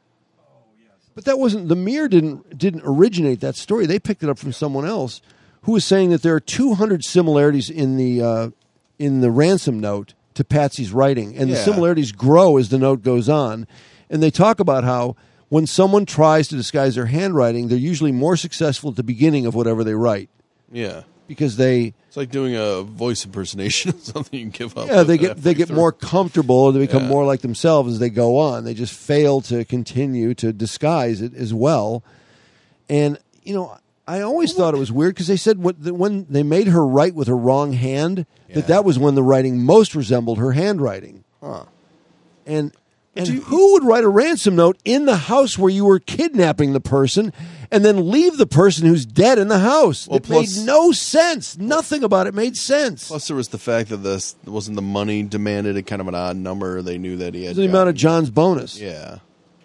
But that wasn't the Mirror didn't didn't originate that story. They picked it up from someone else who was saying that there are two hundred similarities in the uh, in the ransom note to Patsy's writing, and the Yeah. similarities grow as the note goes on. And they talk about how when someone tries to disguise their handwriting, they're usually more successful at the beginning of whatever they write Yeah. because they It's like doing a voice impersonation of something you give up. yeah with they get they halfway get through. more comfortable and they become Yeah. more like themselves as they go on. They just fail to continue to disguise it as well. And you know, I always thought it was weird because they said what, that when they made her write with her wrong hand, that that was when the writing most resembled her handwriting. Huh. And and who would write a ransom note in the house where you were kidnapping the person and then leave the person who's dead in the house? Well, it plus- made no sense. Nothing about it made sense. Plus, there was the fact that this wasn't the money demanded at kind of an odd number. They knew that he had the amount of gotten- John's bonus. Yeah.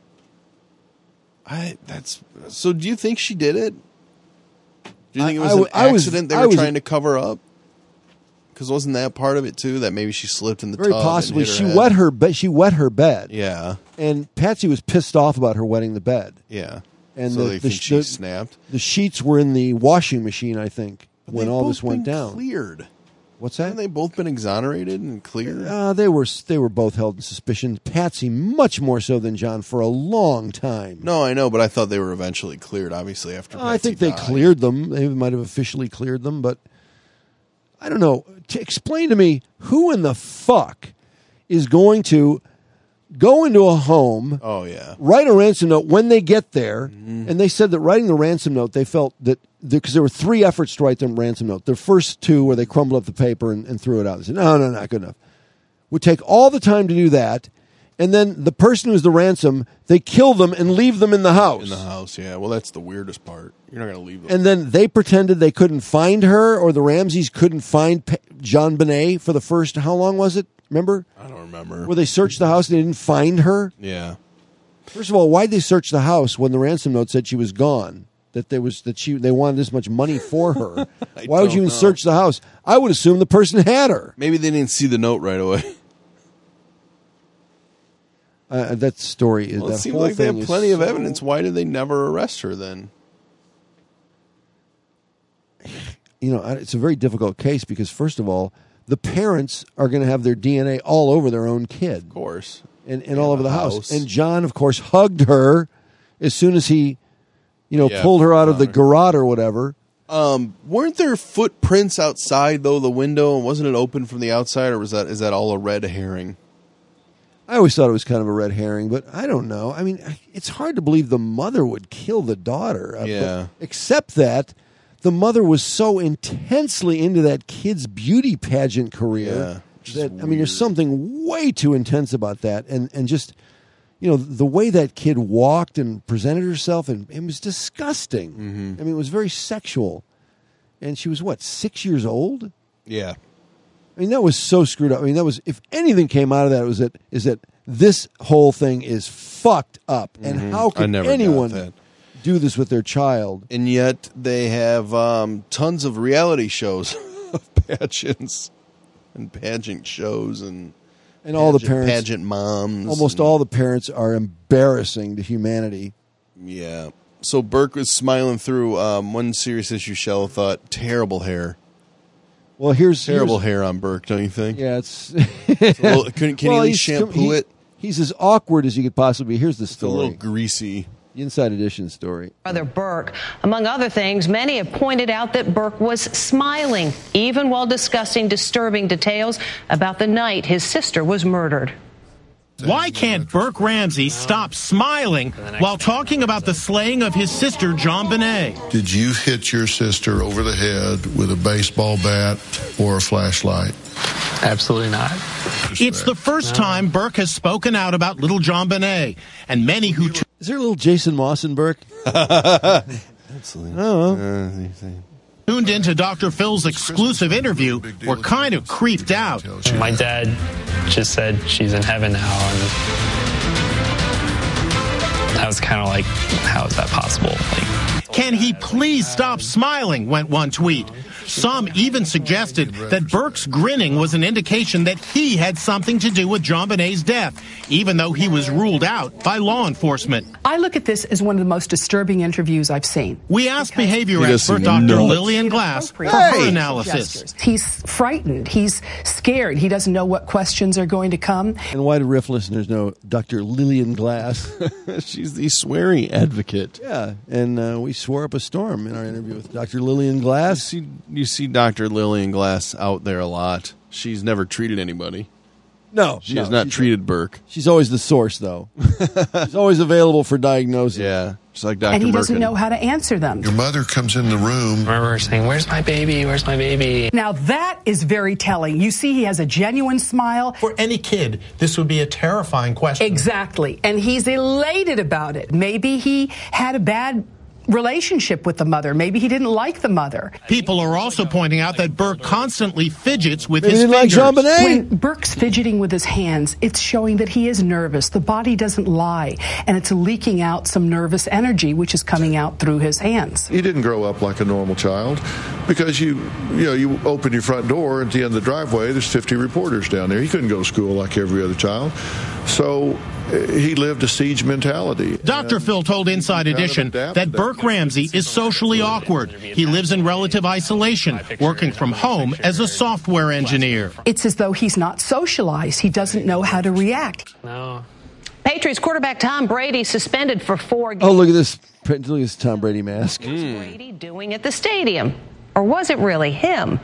I that's so. Do you think she did it? Do you think it I- was I an w- I was- accident they I were was- trying to cover up? Because wasn't that part of it too? That maybe she slipped in the Very tub and possibly. hit her She head? wet her bed. She wet her bed. Yeah, And Patsy was pissed off about her wetting the bed. yeah. And so the, they the, think she the- snapped. The sheets were in the washing machine, I think, when They've all both this went been down. Cleared. What's that? Haven't they both been exonerated and cleared? Uh, they were they were both held in suspicion. Patsy much more so than John for a long time. No, I know, but I thought they were eventually cleared. Obviously, after I Patsy think they died. cleared them. They might have officially cleared them, but I don't know. To explain to me who in the fuck is going to go into a home, Oh yeah, write a ransom note when they get there, Mm-hmm. and they said that writing the ransom note, they felt that because there were three efforts to write the ransom note. The first two where they crumbled up the paper and, and threw it out. They said, no, no, not good enough. Would take all the time to do that, and then the person who's the ransom, they kill them and leave them in the house. in the house. Yeah, well, that's the weirdest part. You're not going to leave them. And then they pretended they couldn't find her, or the Ramseys couldn't find Pe- Jean Benet for the first, how long was it? Remember? I don't remember. Where they searched the house and they didn't find her? Yeah. First of all, why'd they search the house when the ransom note said she was gone? That there was that she they wanted this much money for her. Why would you even know. search the house? I would assume the person had her. Maybe they didn't see the note right away. Uh, that story is Well, that it seems whole like they thing have is plenty of so- evidence. Why did they never arrest her then? You know, it's a very difficult case because, first of all, the parents are going to have their D N A all over their own kid. Of course. And, and all over the house. house. And John, of course, hugged her as soon as he, you know, Yeah, pulled her out of the garage or whatever. Um, weren't there footprints outside, though, the window? And wasn't it open from the outside, or was that is that all a red herring? I always thought it was kind of a red herring, but I don't know. I mean, it's hard to believe the mother would kill the daughter. Uh, Yeah. but except that the mother was so intensely into that kid's beauty pageant career that, I mean, there's something way too intense about that. And, and just, you know, the way that kid walked and presented herself, and it was disgusting. Mm-hmm. I mean, it was very sexual. And she was, what, six years old? Yeah. I mean, that was so screwed up. I mean, that was, if anything came out of that, it was that is that this whole thing is fucked up. And Mhm. how I could never got anyone that. do this with their child? And yet they have um, tons of reality shows of pageants and pageant shows and And all the pageant- parents, pageant moms. almost and- all the parents are embarrassing to humanity. Yeah. So Burke was smiling through um, one serious issue. Shell thought terrible hair. Well, here's terrible here's- hair on Burke, don't you think? Yeah, it's. It's a little- can can Well, he at he's least com- shampoo he- it? He's as awkward as you could possibly be. Here's the It's a story. little greasy. The Inside Edition story. Brother Burke. Among other things, many have pointed out that Burke was smiling, even while discussing disturbing details about the night his sister was murdered. Why can't Burke Ramsey stop smiling while talking about the slaying of his sister, John Bonet? Did you hit your sister over the head with a baseball bat or a flashlight? Absolutely not. It's the first time Burke has spoken out about little John Bonet, and many who... T- Is there a little Jason Moss in Burke? Absolutely. Oh. tuned into Doctor Phil's exclusive interview were kind of creeped out. My dad just said she's in heaven now, and I was kind of like, how is that possible? Like, Can he please stop smiling, went one tweet. Some even suggested that Burke's grinning was an indication that he had something to do with John Bonet's death, even though he was ruled out by law enforcement. I look at this as one of the most disturbing interviews I've seen. We asked behavior He does expert seem Doctor nuts. Lillian Glass for Hey! her analysis. He's frightened. He's scared. He doesn't know what questions are going to come. And why do Riff listeners know Doctor Lillian Glass? She's the swearing advocate. Yeah, and uh, we swore up a storm in our interview with Doctor Lillian Glass. You see, you see Doctor Lillian Glass out there a lot. She's never treated anybody. No, She no, has not she's- treated Burke. She's always the source, though. She's always available for diagnosis. Yeah, just like Doctor And he doesn't Merkin. know how to answer them. Your mother comes in the room. I remember her saying, "Where's my baby? Where's my baby?" Now that is very telling. You see he has a genuine smile. For any kid, this would be a terrifying question. Exactly. And he's elated about it. Maybe he had a bad relationship with the mother. Maybe he didn't like the mother. People are also pointing out that Burke constantly fidgets with Maybe his he didn't like fingers. Jean Bonnet. When Burke's fidgeting with his hands, it's showing that he is nervous. The body doesn't lie, and it's leaking out some nervous energy, which is coming out through his hands. He didn't grow up like a normal child because you, you know, you open your front door at the end of the driveway, there's fifty reporters down there. He couldn't go to school like every other child. So uh, he lived a siege mentality. Doctor Phil told Inside Edition that Burke Ramsey is socially awkward. He lives in relative isolation, working from home as a software engineer. It's as though he's not socialized. He doesn't know how to react. No. Patriots quarterback Tom Brady suspended for four games. Oh, look at this. Look at this Tom Brady mask. What was Brady doing at the stadium? Or was it really him?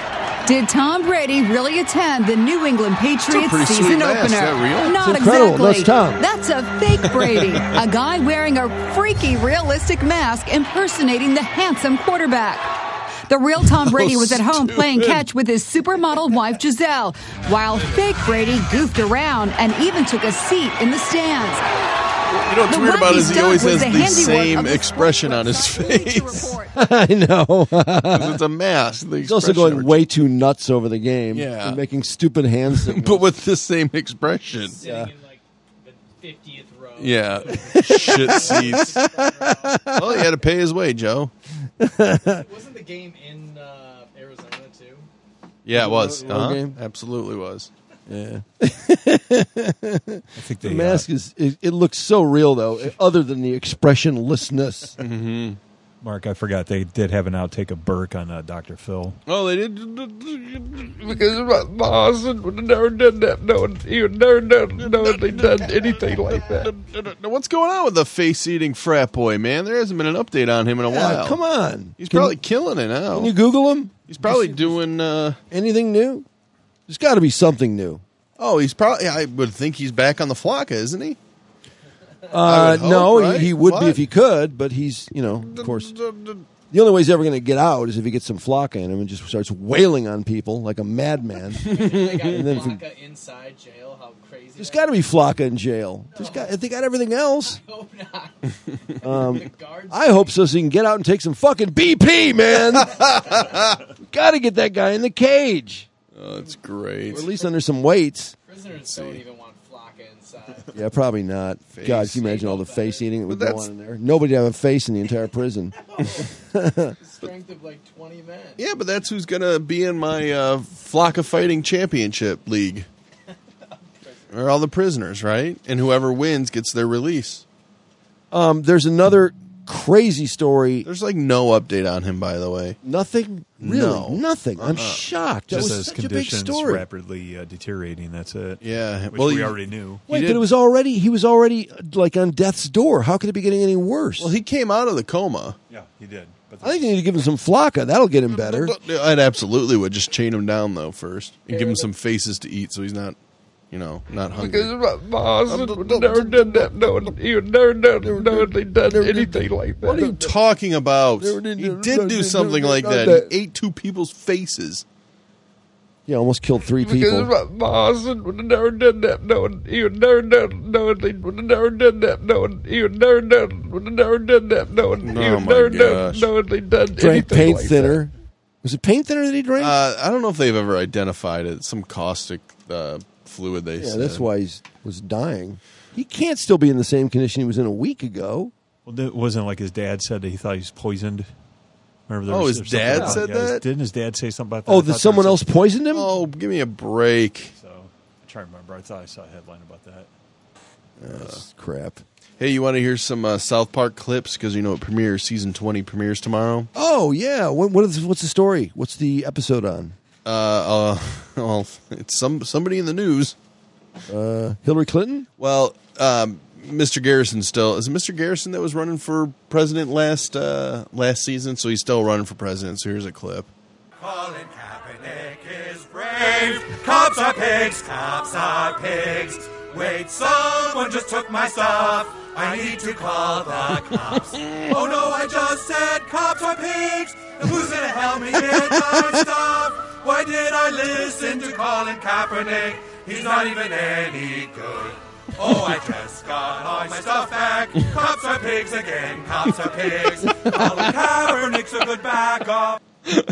Did Tom Brady really attend the New England Patriots pretty sweet season mask. opener? Is that real? Not It's incredible. exactly. That's Tom. That's a fake Brady, a guy wearing a freaky, realistic mask impersonating the handsome quarterback. The real Tom Brady was at home playing catch with his supermodel wife Giselle, while fake Brady goofed around and even took a seat in the stands. You know what's The weird about wacky it is he stunt always was has the the handiwork same of the expression on his face. I know. 'Cause it's a mask. The He's also expression going way too nuts over the game. Yeah. And making stupid hand signals. but with the same expression. Yeah. Yeah, shit seats. Well, he had to pay his way, Joe. Wasn't the game in uh, Arizona too? Yeah, it was. Road Uh-huh. game? Absolutely was. Yeah. I think The they, mask is, it, it looks so real, though, other than the expressionlessness. Mm-hmm. Mark, I forgot they did have an outtake of Burke on uh, Doctor Phil. Oh, they did because my boss would never did that. No one, he would never done, no one done anything like that. What's going on with the face-eating frat boy, man? There hasn't been an update on him in a Yeah, while. come on. He's Can- probably killing it now. Can you Google him? He's probably doing uh, anything new. There's got to be something new. Oh, he's probably. I would think he's back on the Flocka, isn't he? Uh, would hope, no, right? he, he would What? be if he could, but he's, you know, of course. The only way he's ever going to get out is if he gets some Flocka in him and just starts wailing on people like a madman. They got And then if he- Flocka inside jail. How crazy! There's got to be Flocka in jail. There's got, they got everything else. I hope not. Um, I hope so, so he can get out and take some fucking B P, man. Got to get that guy in the cage. Oh, that's great. Or at least under some weights. Prisoners don't even want Flocka inside. Yeah, probably not. Face God, can you imagine all the face eating that would But go that's- on in there? Nobody would have a face in the entire prison. Strength of like twenty men. Yeah, but that's who's going to be in my uh, Flocka Fighting Championship League. Or all the prisoners, right? And whoever wins gets their release. Um, there's another crazy story. There's like no update on him, by the way. Nothing? Really? No. Nothing. I'm Uh-uh. shocked. That Just was as such a big conditions story. rapidly uh, deteriorating. That's it. Yeah, which well, we he- already knew. Wait, He but did- it was already he was already uh, like on death's door. How could it be getting any worse? Well, he came out of the coma. Yeah, he did. But I think you need to give him some Flocka. That'll get him better. I'd absolutely would just chain him down though first and give him some faces to eat so he's not, you know, not hungry. my boss would never done that. No one, he would never done, no one done anything like that. What are you talking about? He did do something like that. He ate two people's faces. Yeah, almost killed three Because people. my boss would never done that. No one, he would never done, no one, he would never done that. No one, he would never done, would never done that. No one, he Oh would my never gosh. done, no one, he done Drank anything paint like thinner. Was it paint thinner that he drank? Uh, I don't know if they've ever identified it. Some caustic uh, fluid. They yeah, said. that's why he was dying. He can't still be in the same condition he was in a week ago. Well, it wasn't like his dad said that he thought he was poisoned. Remember there Oh, was, his there was dad something said about- yeah, that? Didn't his dad say something about that? Oh, I that thought there someone was else poisoned him? Oh, give me a break. So, I'm trying to remember. I thought I saw a headline about that. That's crap. Hey, you want to hear some uh, South Park clips? Because you know it premieres, season twenty premieres tomorrow. Oh yeah. What, what is what's the story? What's the episode on? Uh, uh, well, it's some somebody in the news. Uh, Hillary Clinton? Well, um, Mister Garrison still is it Mister Garrison that was running for president last uh, last season, so he's still running for president. So here's a clip. Colin Kaepernick is brave. Cops are pigs. Cops are pigs. Wait, someone just took my stuff. I need to call the cops. Oh no, I just said cops are pigs. Now who's gonna help me get my stuff? Why did I listen to Colin Kaepernick? He's not even any good. Oh, I just got all my stuff back. Cops are pigs again. Cops are pigs. Colin Kaepernick's a good backup.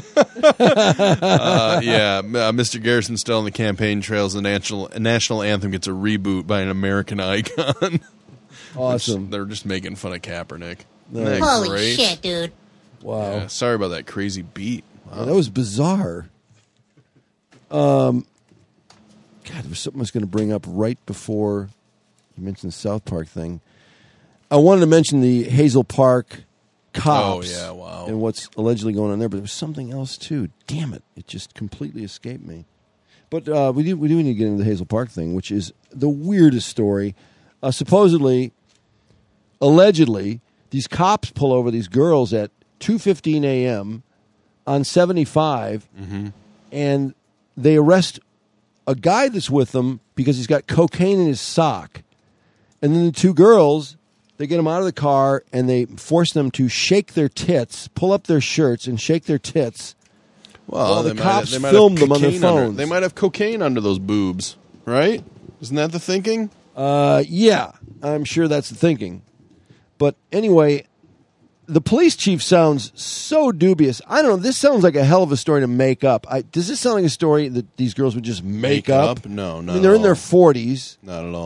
uh, yeah, uh, Mister Garrison's still on the campaign trails. The national national anthem gets a reboot by an American icon. Awesome. Which they're just making fun of Kaepernick. No. Isn't that Holy great? shit, dude. Wow. Yeah, sorry about that crazy beat. Wow. Yeah, that was bizarre. Um, God, there was something I was going to bring up right before you mentioned the South Park thing. I wanted to mention the Hazel Park cops. Oh, yeah, wow. And what's allegedly going on there, but there was something else too. Damn it! It just completely escaped me. But uh, we do we do need to get into the Hazel Park thing, which is the weirdest story. Uh, supposedly, allegedly, these cops pull over these girls at two fifteen a.m. on seventy-five, Mm-hmm. and they arrest a guy that's with them because he's got cocaine in his sock. And then the two girls, they get them out of the car and they force them to shake their tits, pull up their shirts, and shake their tits. Well, while the they might- cops they might film have them on their cocaine under- phones. they might have cocaine under those boobs, right? Isn't that the thinking? Uh, yeah, I'm sure that's the thinking. But anyway, the police chief sounds so dubious. I don't know. This sounds like a hell of a story to make up. I, does this sound like a story that these girls would just make, Make up? up? No, I not mean, they're at in their all. forties. Not at all.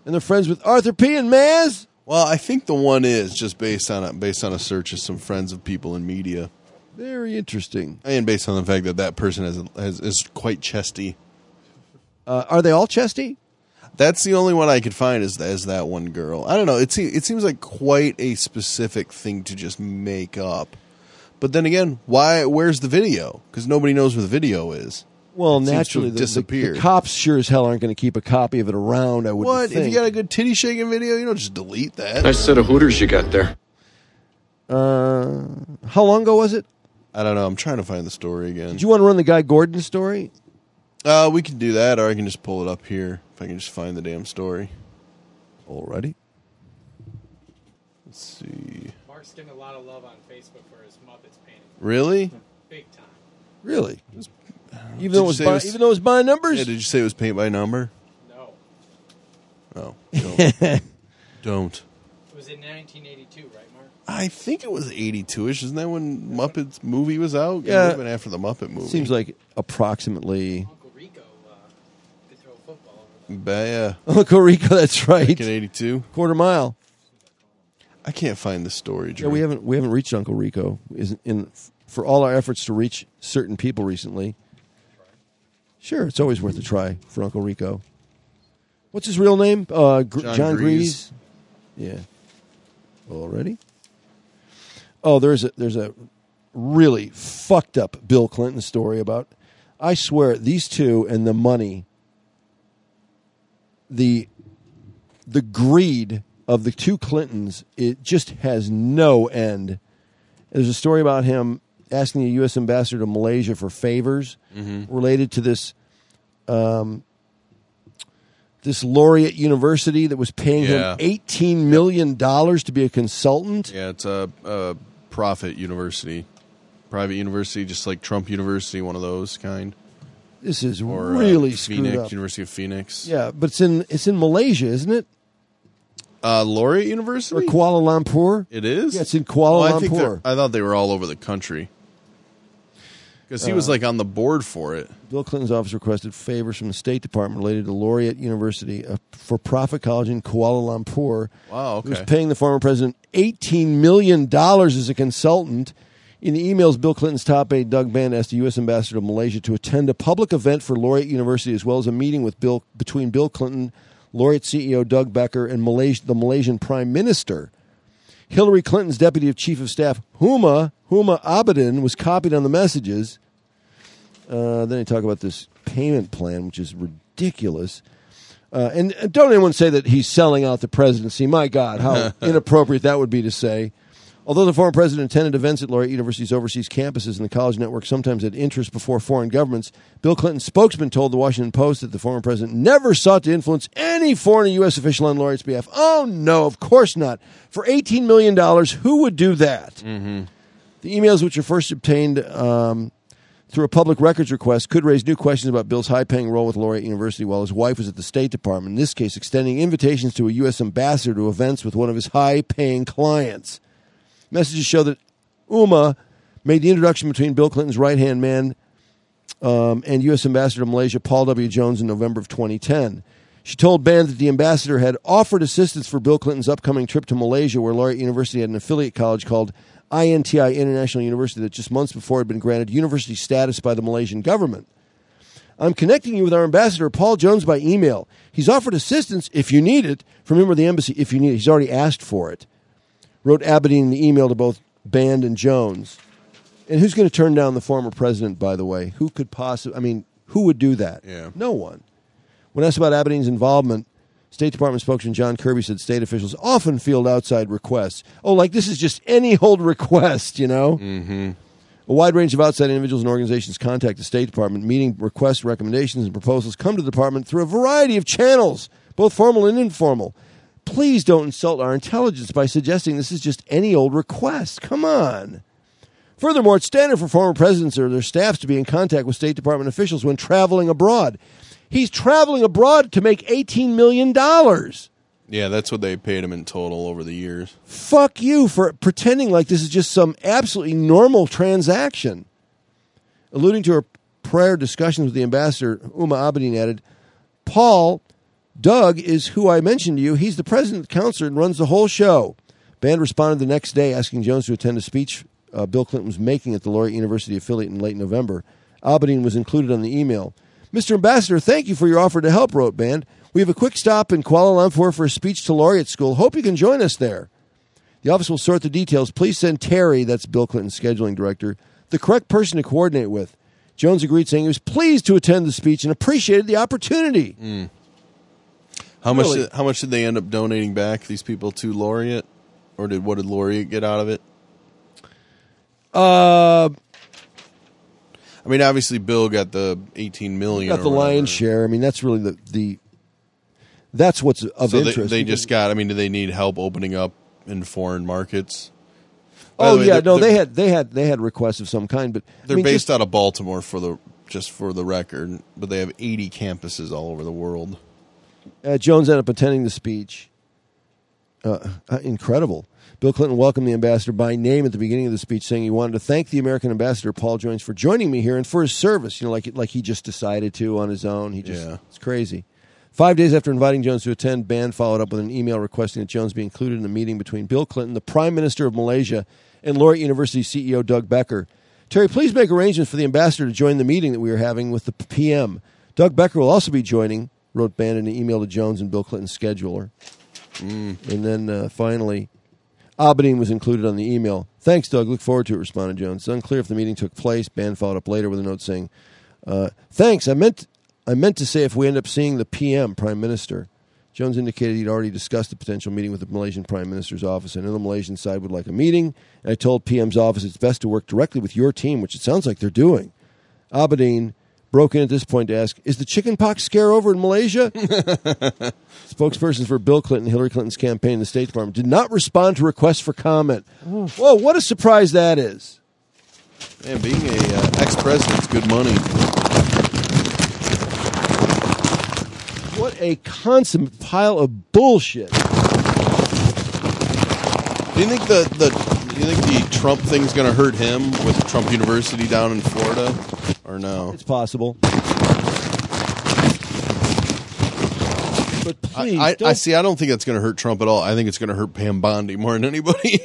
And they're friends with Arthur P. and Maz? Well, I think the one is just based on a, based on a search of some friends of people in media. Very interesting. And based on the fact that that person has, has is quite chesty. Uh, are they all chesty? That's the only one I could find is, is that one girl. I don't know. It, se- it seems like quite a specific thing to just make up. But then again, why? Where's the video? Because nobody knows where the video is. Well, It seems to naturally, have the, the, disappeared. the cops sure as hell aren't going to keep a copy of it around, I would What? think. If you got a good titty shaking video, you don't just delete that. Nice set of hooters you got there. Uh, how long ago was it? I don't know. I'm trying to find the story again. Did you want to run the Guy Gordon story? Uh, we can do that, or I can just pull it up here if I can just find the damn story. Alrighty. Let's see. Mark's getting a lot of love on Facebook for his Muppets painting. Really? Big time. Really? Even Did though it you was say by, it was- even though it was by numbers? Yeah, did you say it was paint by number? No. Oh, don't. Don't. It was in nineteen eighty-two, right, Mark? I think it was eighty-two-ish. Isn't that when Muppets movie was out? Yeah. It would have been after the Muppet movie. Seems like approximately. Uncle Rico uh, could throw a football. Ba- yeah. Uncle Rico, that's right. Back in eighty-two. Quarter mile. I can't find the story, Drew. Yeah, we haven't we haven't reached Uncle Rico. Isn't in for all our efforts to reach certain people recently. Sure, it's always worth a try for Uncle Rico. What's his real name? Uh, Gr- John John Grease. Grease. Yeah. Already. Oh, there's a there's a really fucked up Bill Clinton story about. I swear these two and the money. The the greed of the two Clintons, it just has no end. There's a story about him asking the U S ambassador to Malaysia for favors Mhm. related to this um, this laureate university that was paying Yeah. him eighteen million dollars to be a consultant. Yeah, it's a, a profit university. Private university, just like Trump University, one of those kind. This is Or, really uh, screwed Phoenix, up. University of Phoenix. Yeah, but it's in it's in Malaysia, isn't it? Uh, Laureate University? Or Kuala Lumpur? It is? Yeah, it's in Kuala Oh, I think Lumpur. they're- I thought they were all over the country. Because he was Uh, like on the board for it. Bill Clinton's office requested favors from the State Department related to Laureate University, a for-profit college in Kuala Lumpur. Wow, It was okay. paying the former president eighteen million dollars as a consultant. In the emails, Bill Clinton's top aide, Doug Band, asked the U S ambassador to Malaysia to attend a public event for Laureate University, as well as a meeting with Bill between Bill Clinton, Laureate C E O Doug Becker, and Malaysia, the Malaysian Prime Minister. Hillary Clinton's deputy of chief of staff, Huma, Huma Abedin, was copied on the messages. Uh, then they talk about this payment plan, which is ridiculous. Uh, and and don't anyone say that he's selling out the presidency. My God, how inappropriate that would be to say. Although the former president attended events at Laureate University's overseas campuses and the college network sometimes had interest before foreign governments, Bill Clinton's spokesman told the Washington Post that the former president never sought to influence any foreign or U S official on Laureate's behalf. Oh, no, of course not. For eighteen million dollars, who would do that? Mm-hmm. The emails, which were first obtained um, through a public records request, could raise new questions about Bill's high-paying role with Laureate University while his wife was at the State Department, in this case extending invitations to a U S ambassador to events with one of his high-paying clients. Messages show that Uma made the introduction between Bill Clinton's right-hand man um, and U S ambassador to Malaysia, Paul W. Jones, in November of twenty ten. She told Band that the ambassador had offered assistance for Bill Clinton's upcoming trip to Malaysia, where Laureate University had an affiliate college called I N T I International University that just months before had been granted university status by the Malaysian government. I'm connecting you with our ambassador, Paul Jones, by email. He's offered assistance, if you need it, from him or the embassy, if you need it. He's already asked for it. Wrote Abedin in the email to both Band and Jones. And who's going to turn down the former president, by the way? Who could possibly, I mean, who would do that? Yeah. No one. When asked about Abedin's involvement, State Department spokesman John Kirby said state officials often field outside requests. Oh, like this is just any old request, you know? Mm-hmm. A wide range of outside individuals and organizations contact the State Department. Meeting requests, recommendations, and proposals come to the department through a variety of channels, both formal and informal. Please don't insult our intelligence by suggesting this is just any old request. Come on. Furthermore, it's standard for former presidents or their staffs to be in contact with State Department officials when traveling abroad. He's traveling abroad to make eighteen million dollars. Yeah, that's what they paid him in total over the years. Fuck you for pretending like this is just some absolutely normal transaction. Alluding to her prior discussions with the ambassador, Uma Abedin added, Paul Doug is who I mentioned to you. He's the president of the council and runs the whole show. Band responded the next day asking Jones to attend a speech uh, Bill Clinton was making at the Laureate University affiliate in late November. Abedin was included on the email. Mister Ambassador, thank you for your offer to help, wrote Band. We have a quick stop in Kuala Lumpur for a speech to Laureate School. Hope you can join us there. The office will sort the details. Please send Terry, that's Bill Clinton's scheduling director, the correct person to coordinate with. Jones agreed, saying he was pleased to attend the speech and appreciated the opportunity. Mm. How Really? much? Did, how much did they end up donating back? These people to Laureate, or did what did Laureate get out of it? Uh, I mean, obviously, Bill got the eighteen million. got the lion's share. I mean, that's really the the. That's what's of so interest. They, they just got. I mean, do they need help opening up in foreign markets? By Oh the way, yeah, they're- no, they're- they had they had they had requests of some kind, but They're I mean, based just- out of Baltimore for the just for the record, but they have eighty campuses all over the world. Uh, Jones ended up attending the speech. Uh, uh, incredible. Bill Clinton welcomed the ambassador by name at the beginning of the speech, saying he wanted to thank the American ambassador, Paul Jones, for joining me here and for his service. You know, like like he just decided to on his own. He just Yeah. It's crazy. Five days after inviting Jones to attend, Band followed up with an email requesting that Jones be included in a meeting between Bill Clinton, the Prime Minister of Malaysia, and Laureate University C E O Doug Becker. Terry, please make arrangements for the ambassador to join the meeting that we are having with the P M. Doug Becker will also be joining, wrote Band in an email to Jones and Bill Clinton's scheduler. Mm. And then uh, finally, Abedin was included on the email. Thanks, Doug. Look forward to it, responded Jones. It's unclear if the meeting took place. Band followed up later with a note saying, uh, thanks, I meant, I meant to say if we end up seeing the P M, Prime Minister. Jones indicated he'd already discussed the potential meeting with the Malaysian Prime Minister's office. I know the Malaysian side would like a meeting, and I told P M's office it's best to work directly with your team, which it sounds like they're doing. Abedin broke in at this point to ask, is the chickenpox scare over in Malaysia? Spokespersons for Bill Clinton, Hillary Clinton's campaign, and the State Department did not respond to requests for comment. Whoa, what a surprise that is. Man, being a uh, ex-president's good money. What a consummate pile of bullshit. Do you think the, the do you think the Trump thing's going to hurt him with Trump University down in Florida, or no? It's possible. But please, I, I, don't- I see. I don't think that's going to hurt Trump at all. I think it's going to hurt Pam Bondi more than anybody.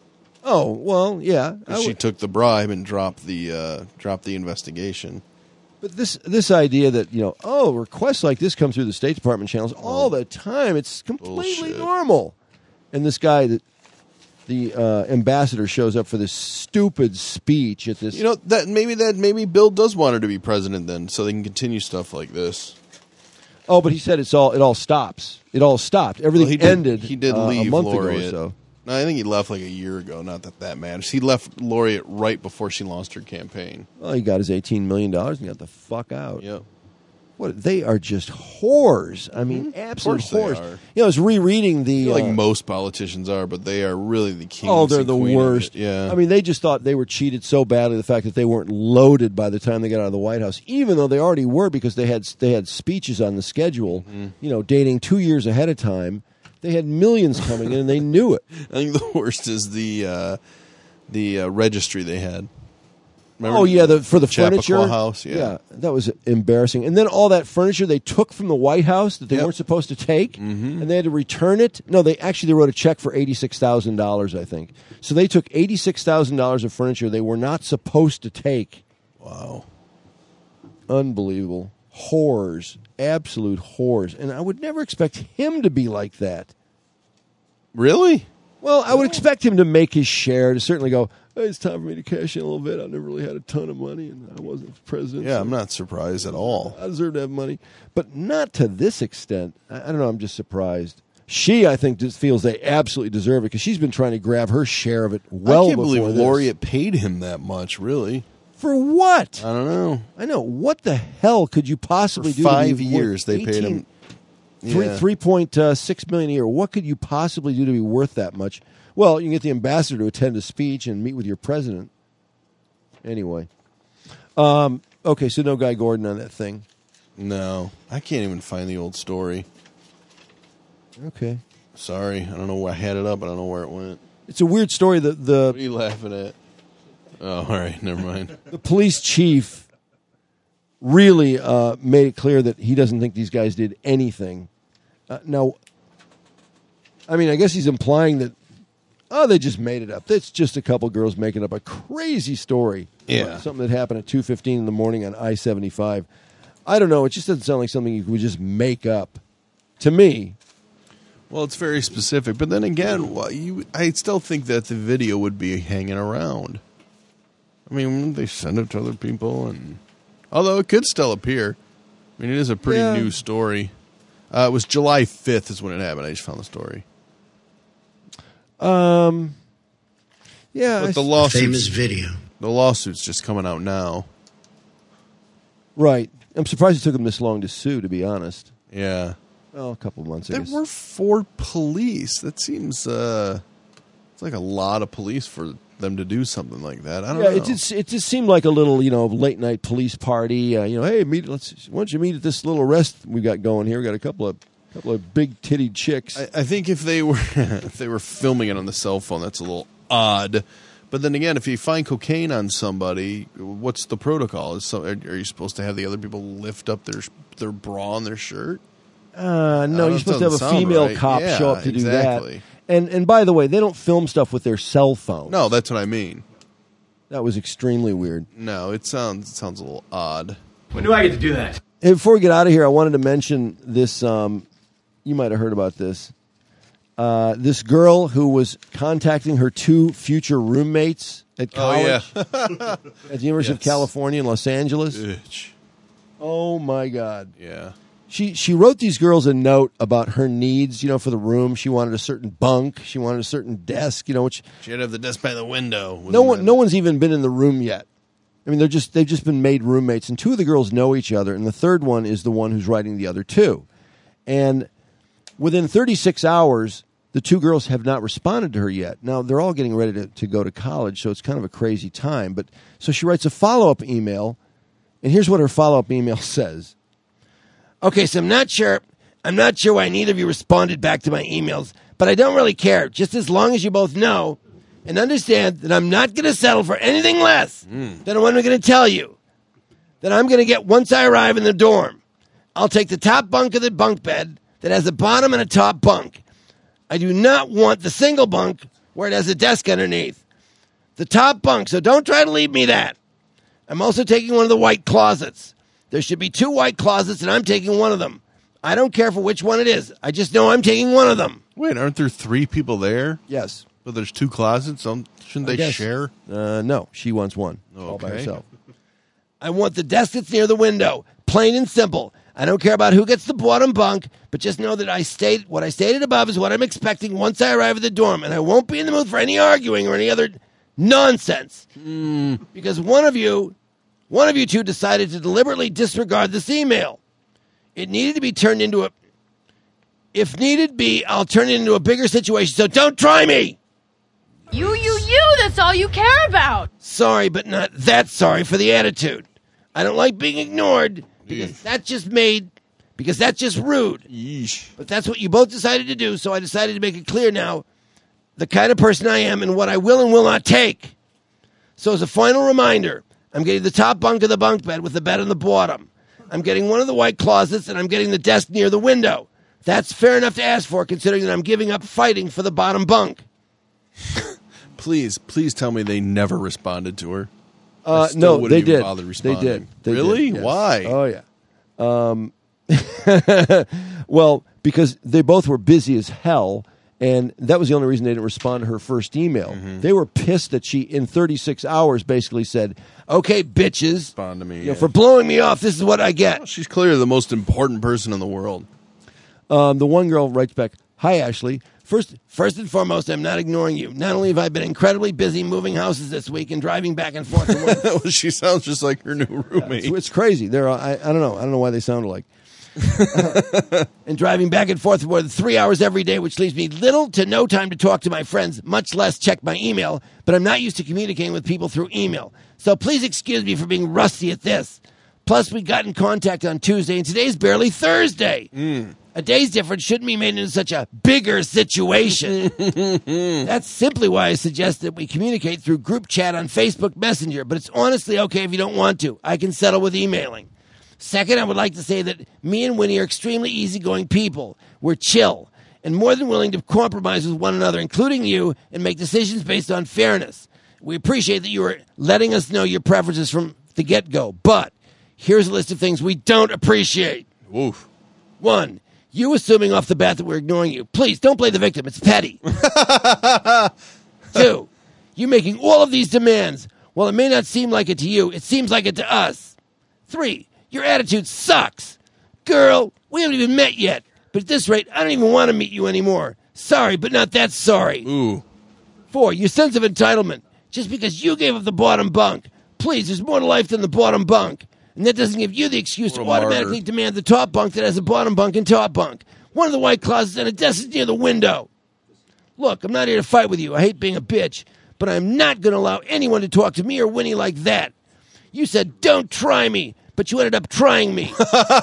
Oh well, yeah. I she would- took the bribe and dropped the uh, dropped the investigation. But this this idea that, you know, oh, requests like this come through the State Department channels all the time. It's completely Bullshit. normal. And this guy, that the uh, ambassador, shows up for this stupid speech at this. You know that maybe that maybe Bill does want her to be president then, so they can continue stuff like this. Oh, but he said it's all it all stops. It all stopped. Everything Well, he did, ended. He did uh, leave a month Laureate. ago or so. No, I think he left like a year ago. Not that that matters. He left Laureate right before she launched her campaign. Well, he got his eighteen million dollars and got the fuck out. Yep. What they are just whores. I mean, absolute Mm-hmm. course they whores. are. You know, I was rereading the. I feel like uh, most politicians are, but they are really the king. Oh, they're the worst. Yeah. I mean, they just thought they were cheated so badly. The fact that they weren't loaded by the time they got out of the White House, even though they already were, because they had they had speeches on the schedule, Mm-hmm. you know, dating two years ahead of time. They had millions coming in, and they knew it. I think the worst is the uh, the uh, registry they had. Remember oh yeah, the for the Chappaqua furniture House. Yeah. that was embarrassing. And then all that furniture they took from the White House that they Yep. weren't supposed to take, Mhm. and they had to return it. No, they actually they wrote a check for eighty six thousand dollars, I think. So they took eighty six thousand dollars of furniture they were not supposed to take. Wow, unbelievable whores, absolute whores, and I would never expect him to be like that. Really? Well, I would expect him to make his share, to certainly go, hey, it's time for me to cash in a little bit. I never really had a ton of money, and I wasn't president. Yeah, so I'm not surprised at all. I deserve to have money. But not to this extent. I, I don't know, I'm just surprised. She, I think, just feels they absolutely deserve it, because she's been trying to grab her share of it well I can't before believe this. Laureate paid him that much. Really? For what? I don't know. I know. What the hell could you possibly For do? to be five worth years they paid him- Three Yeah. three point uh, six million a year. What could you possibly do to be worth that much? Well, you can get the ambassador to attend a speech and meet with your president. Anyway, um, okay. So no Guy Gordon on that thing. No, I can't even find the old story. Okay, sorry. I don't know where I had it up. I don't know where it went. It's a weird story. The the What are you laughing at? Oh, all right. Never mind. the police chief really uh, made it clear that he doesn't think these guys did anything. Uh, now, I mean, I guess he's implying that, oh, they just made it up. It's just a couple girls making up a crazy story. Yeah. Something that happened at two fifteen in the morning on I seventy-five. I don't know. It just doesn't sound like something you would just make up. To me. Well, it's very specific. But then again, well, you, I still think that the video would be hanging around. I mean, they send it to other people, and although it could still appear. I mean, it is a pretty Yeah. new story. Uh, it was July fifth is when it happened. I just found the story. Um, yeah. But I the s- lawsuit, Famous video. The lawsuit's just coming out now. Right. I'm surprised it took them this long to sue, to be honest. Yeah. Well, a couple months, I There guess. were four police. That seems uh, it's like a lot of police for them to do something like that. I don't yeah, know. it just it just seemed like a little, you know, late night police party. Uh, you know, hey, meet. Let's. Why don't you meet at this little rest we got going here? We got a couple of couple of big titty chicks. I, I think if they were if they were filming it on the cell phone, that's a little odd. But then again, if you find cocaine on somebody, what's the protocol? Is so, are, are you supposed to have the other people lift up their their bra and their shirt? Uh, no, Uh, you're it supposed to have a doesn't sound female right. cop Yeah, show up to do exactly. that. And and by the way, they don't film stuff with their cell phone. No, that's what I mean. That was extremely weird. No, it sounds it sounds a little odd. When do I get to do that? Hey, before we get out of here, I wanted to mention this. Um, you might have heard about this. Uh, this girl who was contacting her two future roommates at college Oh, yeah. at the University of Yes. California in Los Angeles. Bitch. Oh my God! Yeah. She she wrote these girls a note about her needs, you know, for the room. She wanted a certain bunk. She wanted a certain desk, you know, which She had to have the desk by the window. no one no one's even been in the room yet. I mean, they're just they've just been made roommates, and two of the girls know each other, and the third one is the one who's writing the other two. And within thirty-six hours, the two girls have not responded to her yet. Now they're all getting ready to, to go to college, so it's kind of a crazy time. But so she writes a follow-up email, and here's what her follow-up email says. Okay, so I'm not sure. I'm not sure why neither of you responded back to my emails, but I don't really care. Just as long as you both know and understand that I'm not going to settle for anything less than what I'm going to tell you. That I'm going to get once I arrive in the dorm. I'll take the top bunk of the bunk bed that has a bottom and a top bunk. I do not want the single bunk where it has a desk underneath. The top bunk, so don't try to leave me that. I'm also taking one of the white closets. There should be two white closets, and I'm taking one of them. I don't care for which one it is. I just know I'm taking one of them. Wait, aren't there three people there? Yes. But there's two closets. Don't, shouldn't I they guess. share? Uh, no, she wants one all by Okay. herself. I want the desk that's near the window. Plain and simple. I don't care about who gets the bottom bunk, but just know that I state what I stated above is what I'm expecting once I arrive at the dorm, and I won't be in the mood for any arguing or any other nonsense. Because one of you, one of you two decided to deliberately disregard this email. It needed to be turned into a, if needed be, I'll turn it into a bigger situation, so don't try me! You, you, you, that's all you care about. Sorry, but not that sorry for the attitude. I don't like being ignored because that just made, because that's just rude. But that's what you both decided to do, so I decided to make it clear now the kind of person I am and what I will and will not take. So as a final reminder, I'm getting the top bunk of the bunk bed with the bed on the bottom. I'm getting one of the white closets, and I'm getting the desk near the window. That's fair enough to ask for, considering that I'm giving up fighting for the bottom bunk. Please, please tell me they never responded to her. I Uh, still no, wouldn't they even did. bother They responding. did. They really? did, yes. Why? Oh yeah. Um, well, because they both were busy as hell, and that was the only reason they didn't respond to her first email. Mm-hmm. They were pissed that she, in thirty-six hours, basically said, "Okay, bitches, respond to me you know, for blowing me off. This is what I get." Well, she's clearly the most important person in the world. Um, the one girl writes back, "Hi, Ashley. First, first and foremost, I'm not ignoring you. Not only have I been incredibly busy moving houses this week and driving back and forth to work." Well, she sounds just like her new roommate. It's, it's crazy. They're, I, I don't know. I don't know why they sound alike. Uh, and driving back and forth for more than three hours every day, which leaves me little to no time to talk to my friends, much less check my email. But I'm not used to communicating with people through email. So please excuse me for being rusty at this. Plus, we got in contact on Tuesday, and today's barely Thursday. Mm. A day's difference shouldn't be made into such a bigger situation. That's simply why I suggest that we communicate through group chat on Facebook Messenger, but it's honestly okay if you don't want to. I can settle with emailing. Second, I would like to say that me and Winnie are extremely easygoing people. We're chill and more than willing to compromise with one another, including you, and make decisions based on fairness. We appreciate that you are letting us know your preferences from the get-go, but here's a list of things we don't appreciate. Oof. One, you assuming off the bat that we're ignoring you. Please, don't play the victim. It's petty. Two, you making all of these demands. While it may not seem like it to you, it seems like it to us. Three, your attitude sucks. Girl, we haven't even met yet. But at this rate, I don't even want to meet you anymore. Sorry, but not that sorry. Ooh. Four, your sense of entitlement. Just because you gave up the bottom bunk. Please, there's more to life than the bottom bunk. And that doesn't give you the excuse to automatically martyr. demand the top bunk that has a bottom bunk and top bunk. One of the white closets and a desk is near the window. Look, I'm not here to fight with you. I hate being a bitch. But I'm not going to allow anyone to talk to me or Winnie like that. You said, don't try me. But you ended up trying me.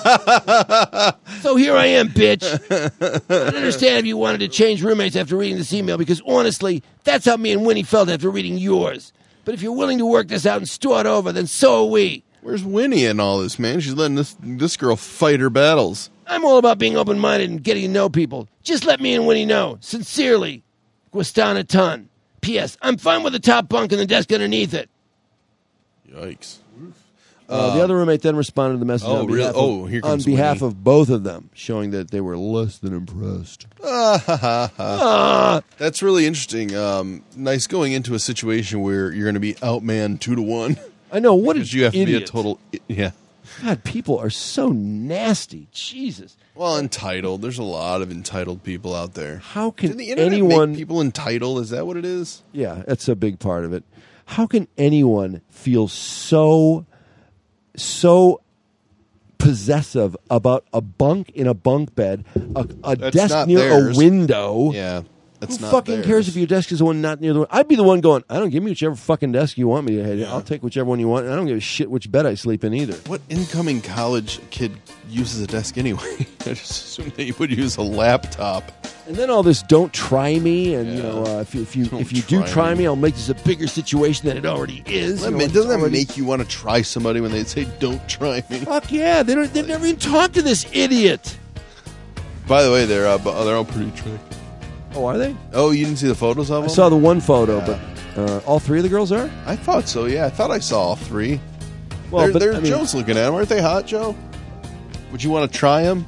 So here I am, bitch. I understand if you wanted to change roommates after reading this email, because honestly, that's how me and Winnie felt after reading yours. But if you're willing to work this out and start over, then so are we. Where's Winnie in all this, man? She's letting this this girl fight her battles. I'm all about being open-minded and getting to know people. Just let me and Winnie know. Sincerely, Guastana Ton. P S. I'm fine with the top bunk and the desk underneath it. Yikes. Uh, the other roommate then responded to the message oh, on, really? behalf, oh, of, here on comes behalf Winnie. of both of them, showing that they were less than impressed. Ah, ha, ha, ha. Ah. That's really interesting. Um, nice going into a situation where you're going to be outmanned two to one. I know. What because an you have idiot. to be a total. Yeah. God, people are so nasty. Jesus. Well, entitled. There's a lot of entitled people out there. How can Did the internet anyone make people entitled? Is that what it is? Yeah, that's a big part of it. How can anyone feel so so possessive about a bunk in a bunk bed, a, a That's desk not near theirs. a window? Yeah, that's Who not fucking theirs. cares if your desk is the one not near the window? I'd be the one going, I don't give me whichever fucking desk you want me to hit. I'll take whichever one you want. And I don't give a shit which bed I sleep in either. What incoming college kid uses a desk anyway? I just assume that you would use a laptop. And then all this "don't try me," and you know, uh, if you if you Don't if you do try try me. me. I'll make this a bigger situation than it already is. Doesn't You know, that- it's doesn't that already- make you want to try somebody when they say "don't try me"? Fuck yeah! They don't. They've never even talked to this idiot. By the way, they're uh, bu- they're all pretty attractive. Oh, are they? Oh, you didn't see the photos of I them? saw the one photo, but uh, all three of the girls are. I thought so. Yeah, I thought I saw all three. Well, Well, but, there's I mean- Joe's looking at them. Aren't they hot, Joe? Would you want to try them?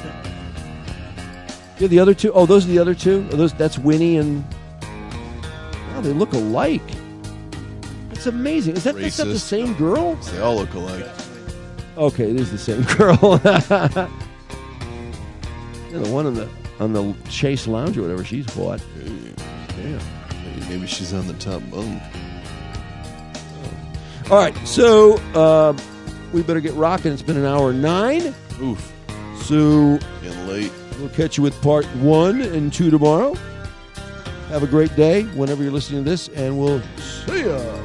Yeah, the other two. Oh, those are the other two. Oh, those. That's Winnie and. Wow, they look alike. That's amazing. Is that that's not the Racist. same girl? They all look alike. Okay, it is the same girl. Yeah, the one on the on the Chase Lounge or whatever. She's hot. Damn. Maybe, maybe she's on the top bunk. All right, so uh, we better get rocking. It's been an hour nine. Oof. So Getting late. we'll catch you with part one and two tomorrow. Have a great day whenever you're listening to this, and we'll see ya.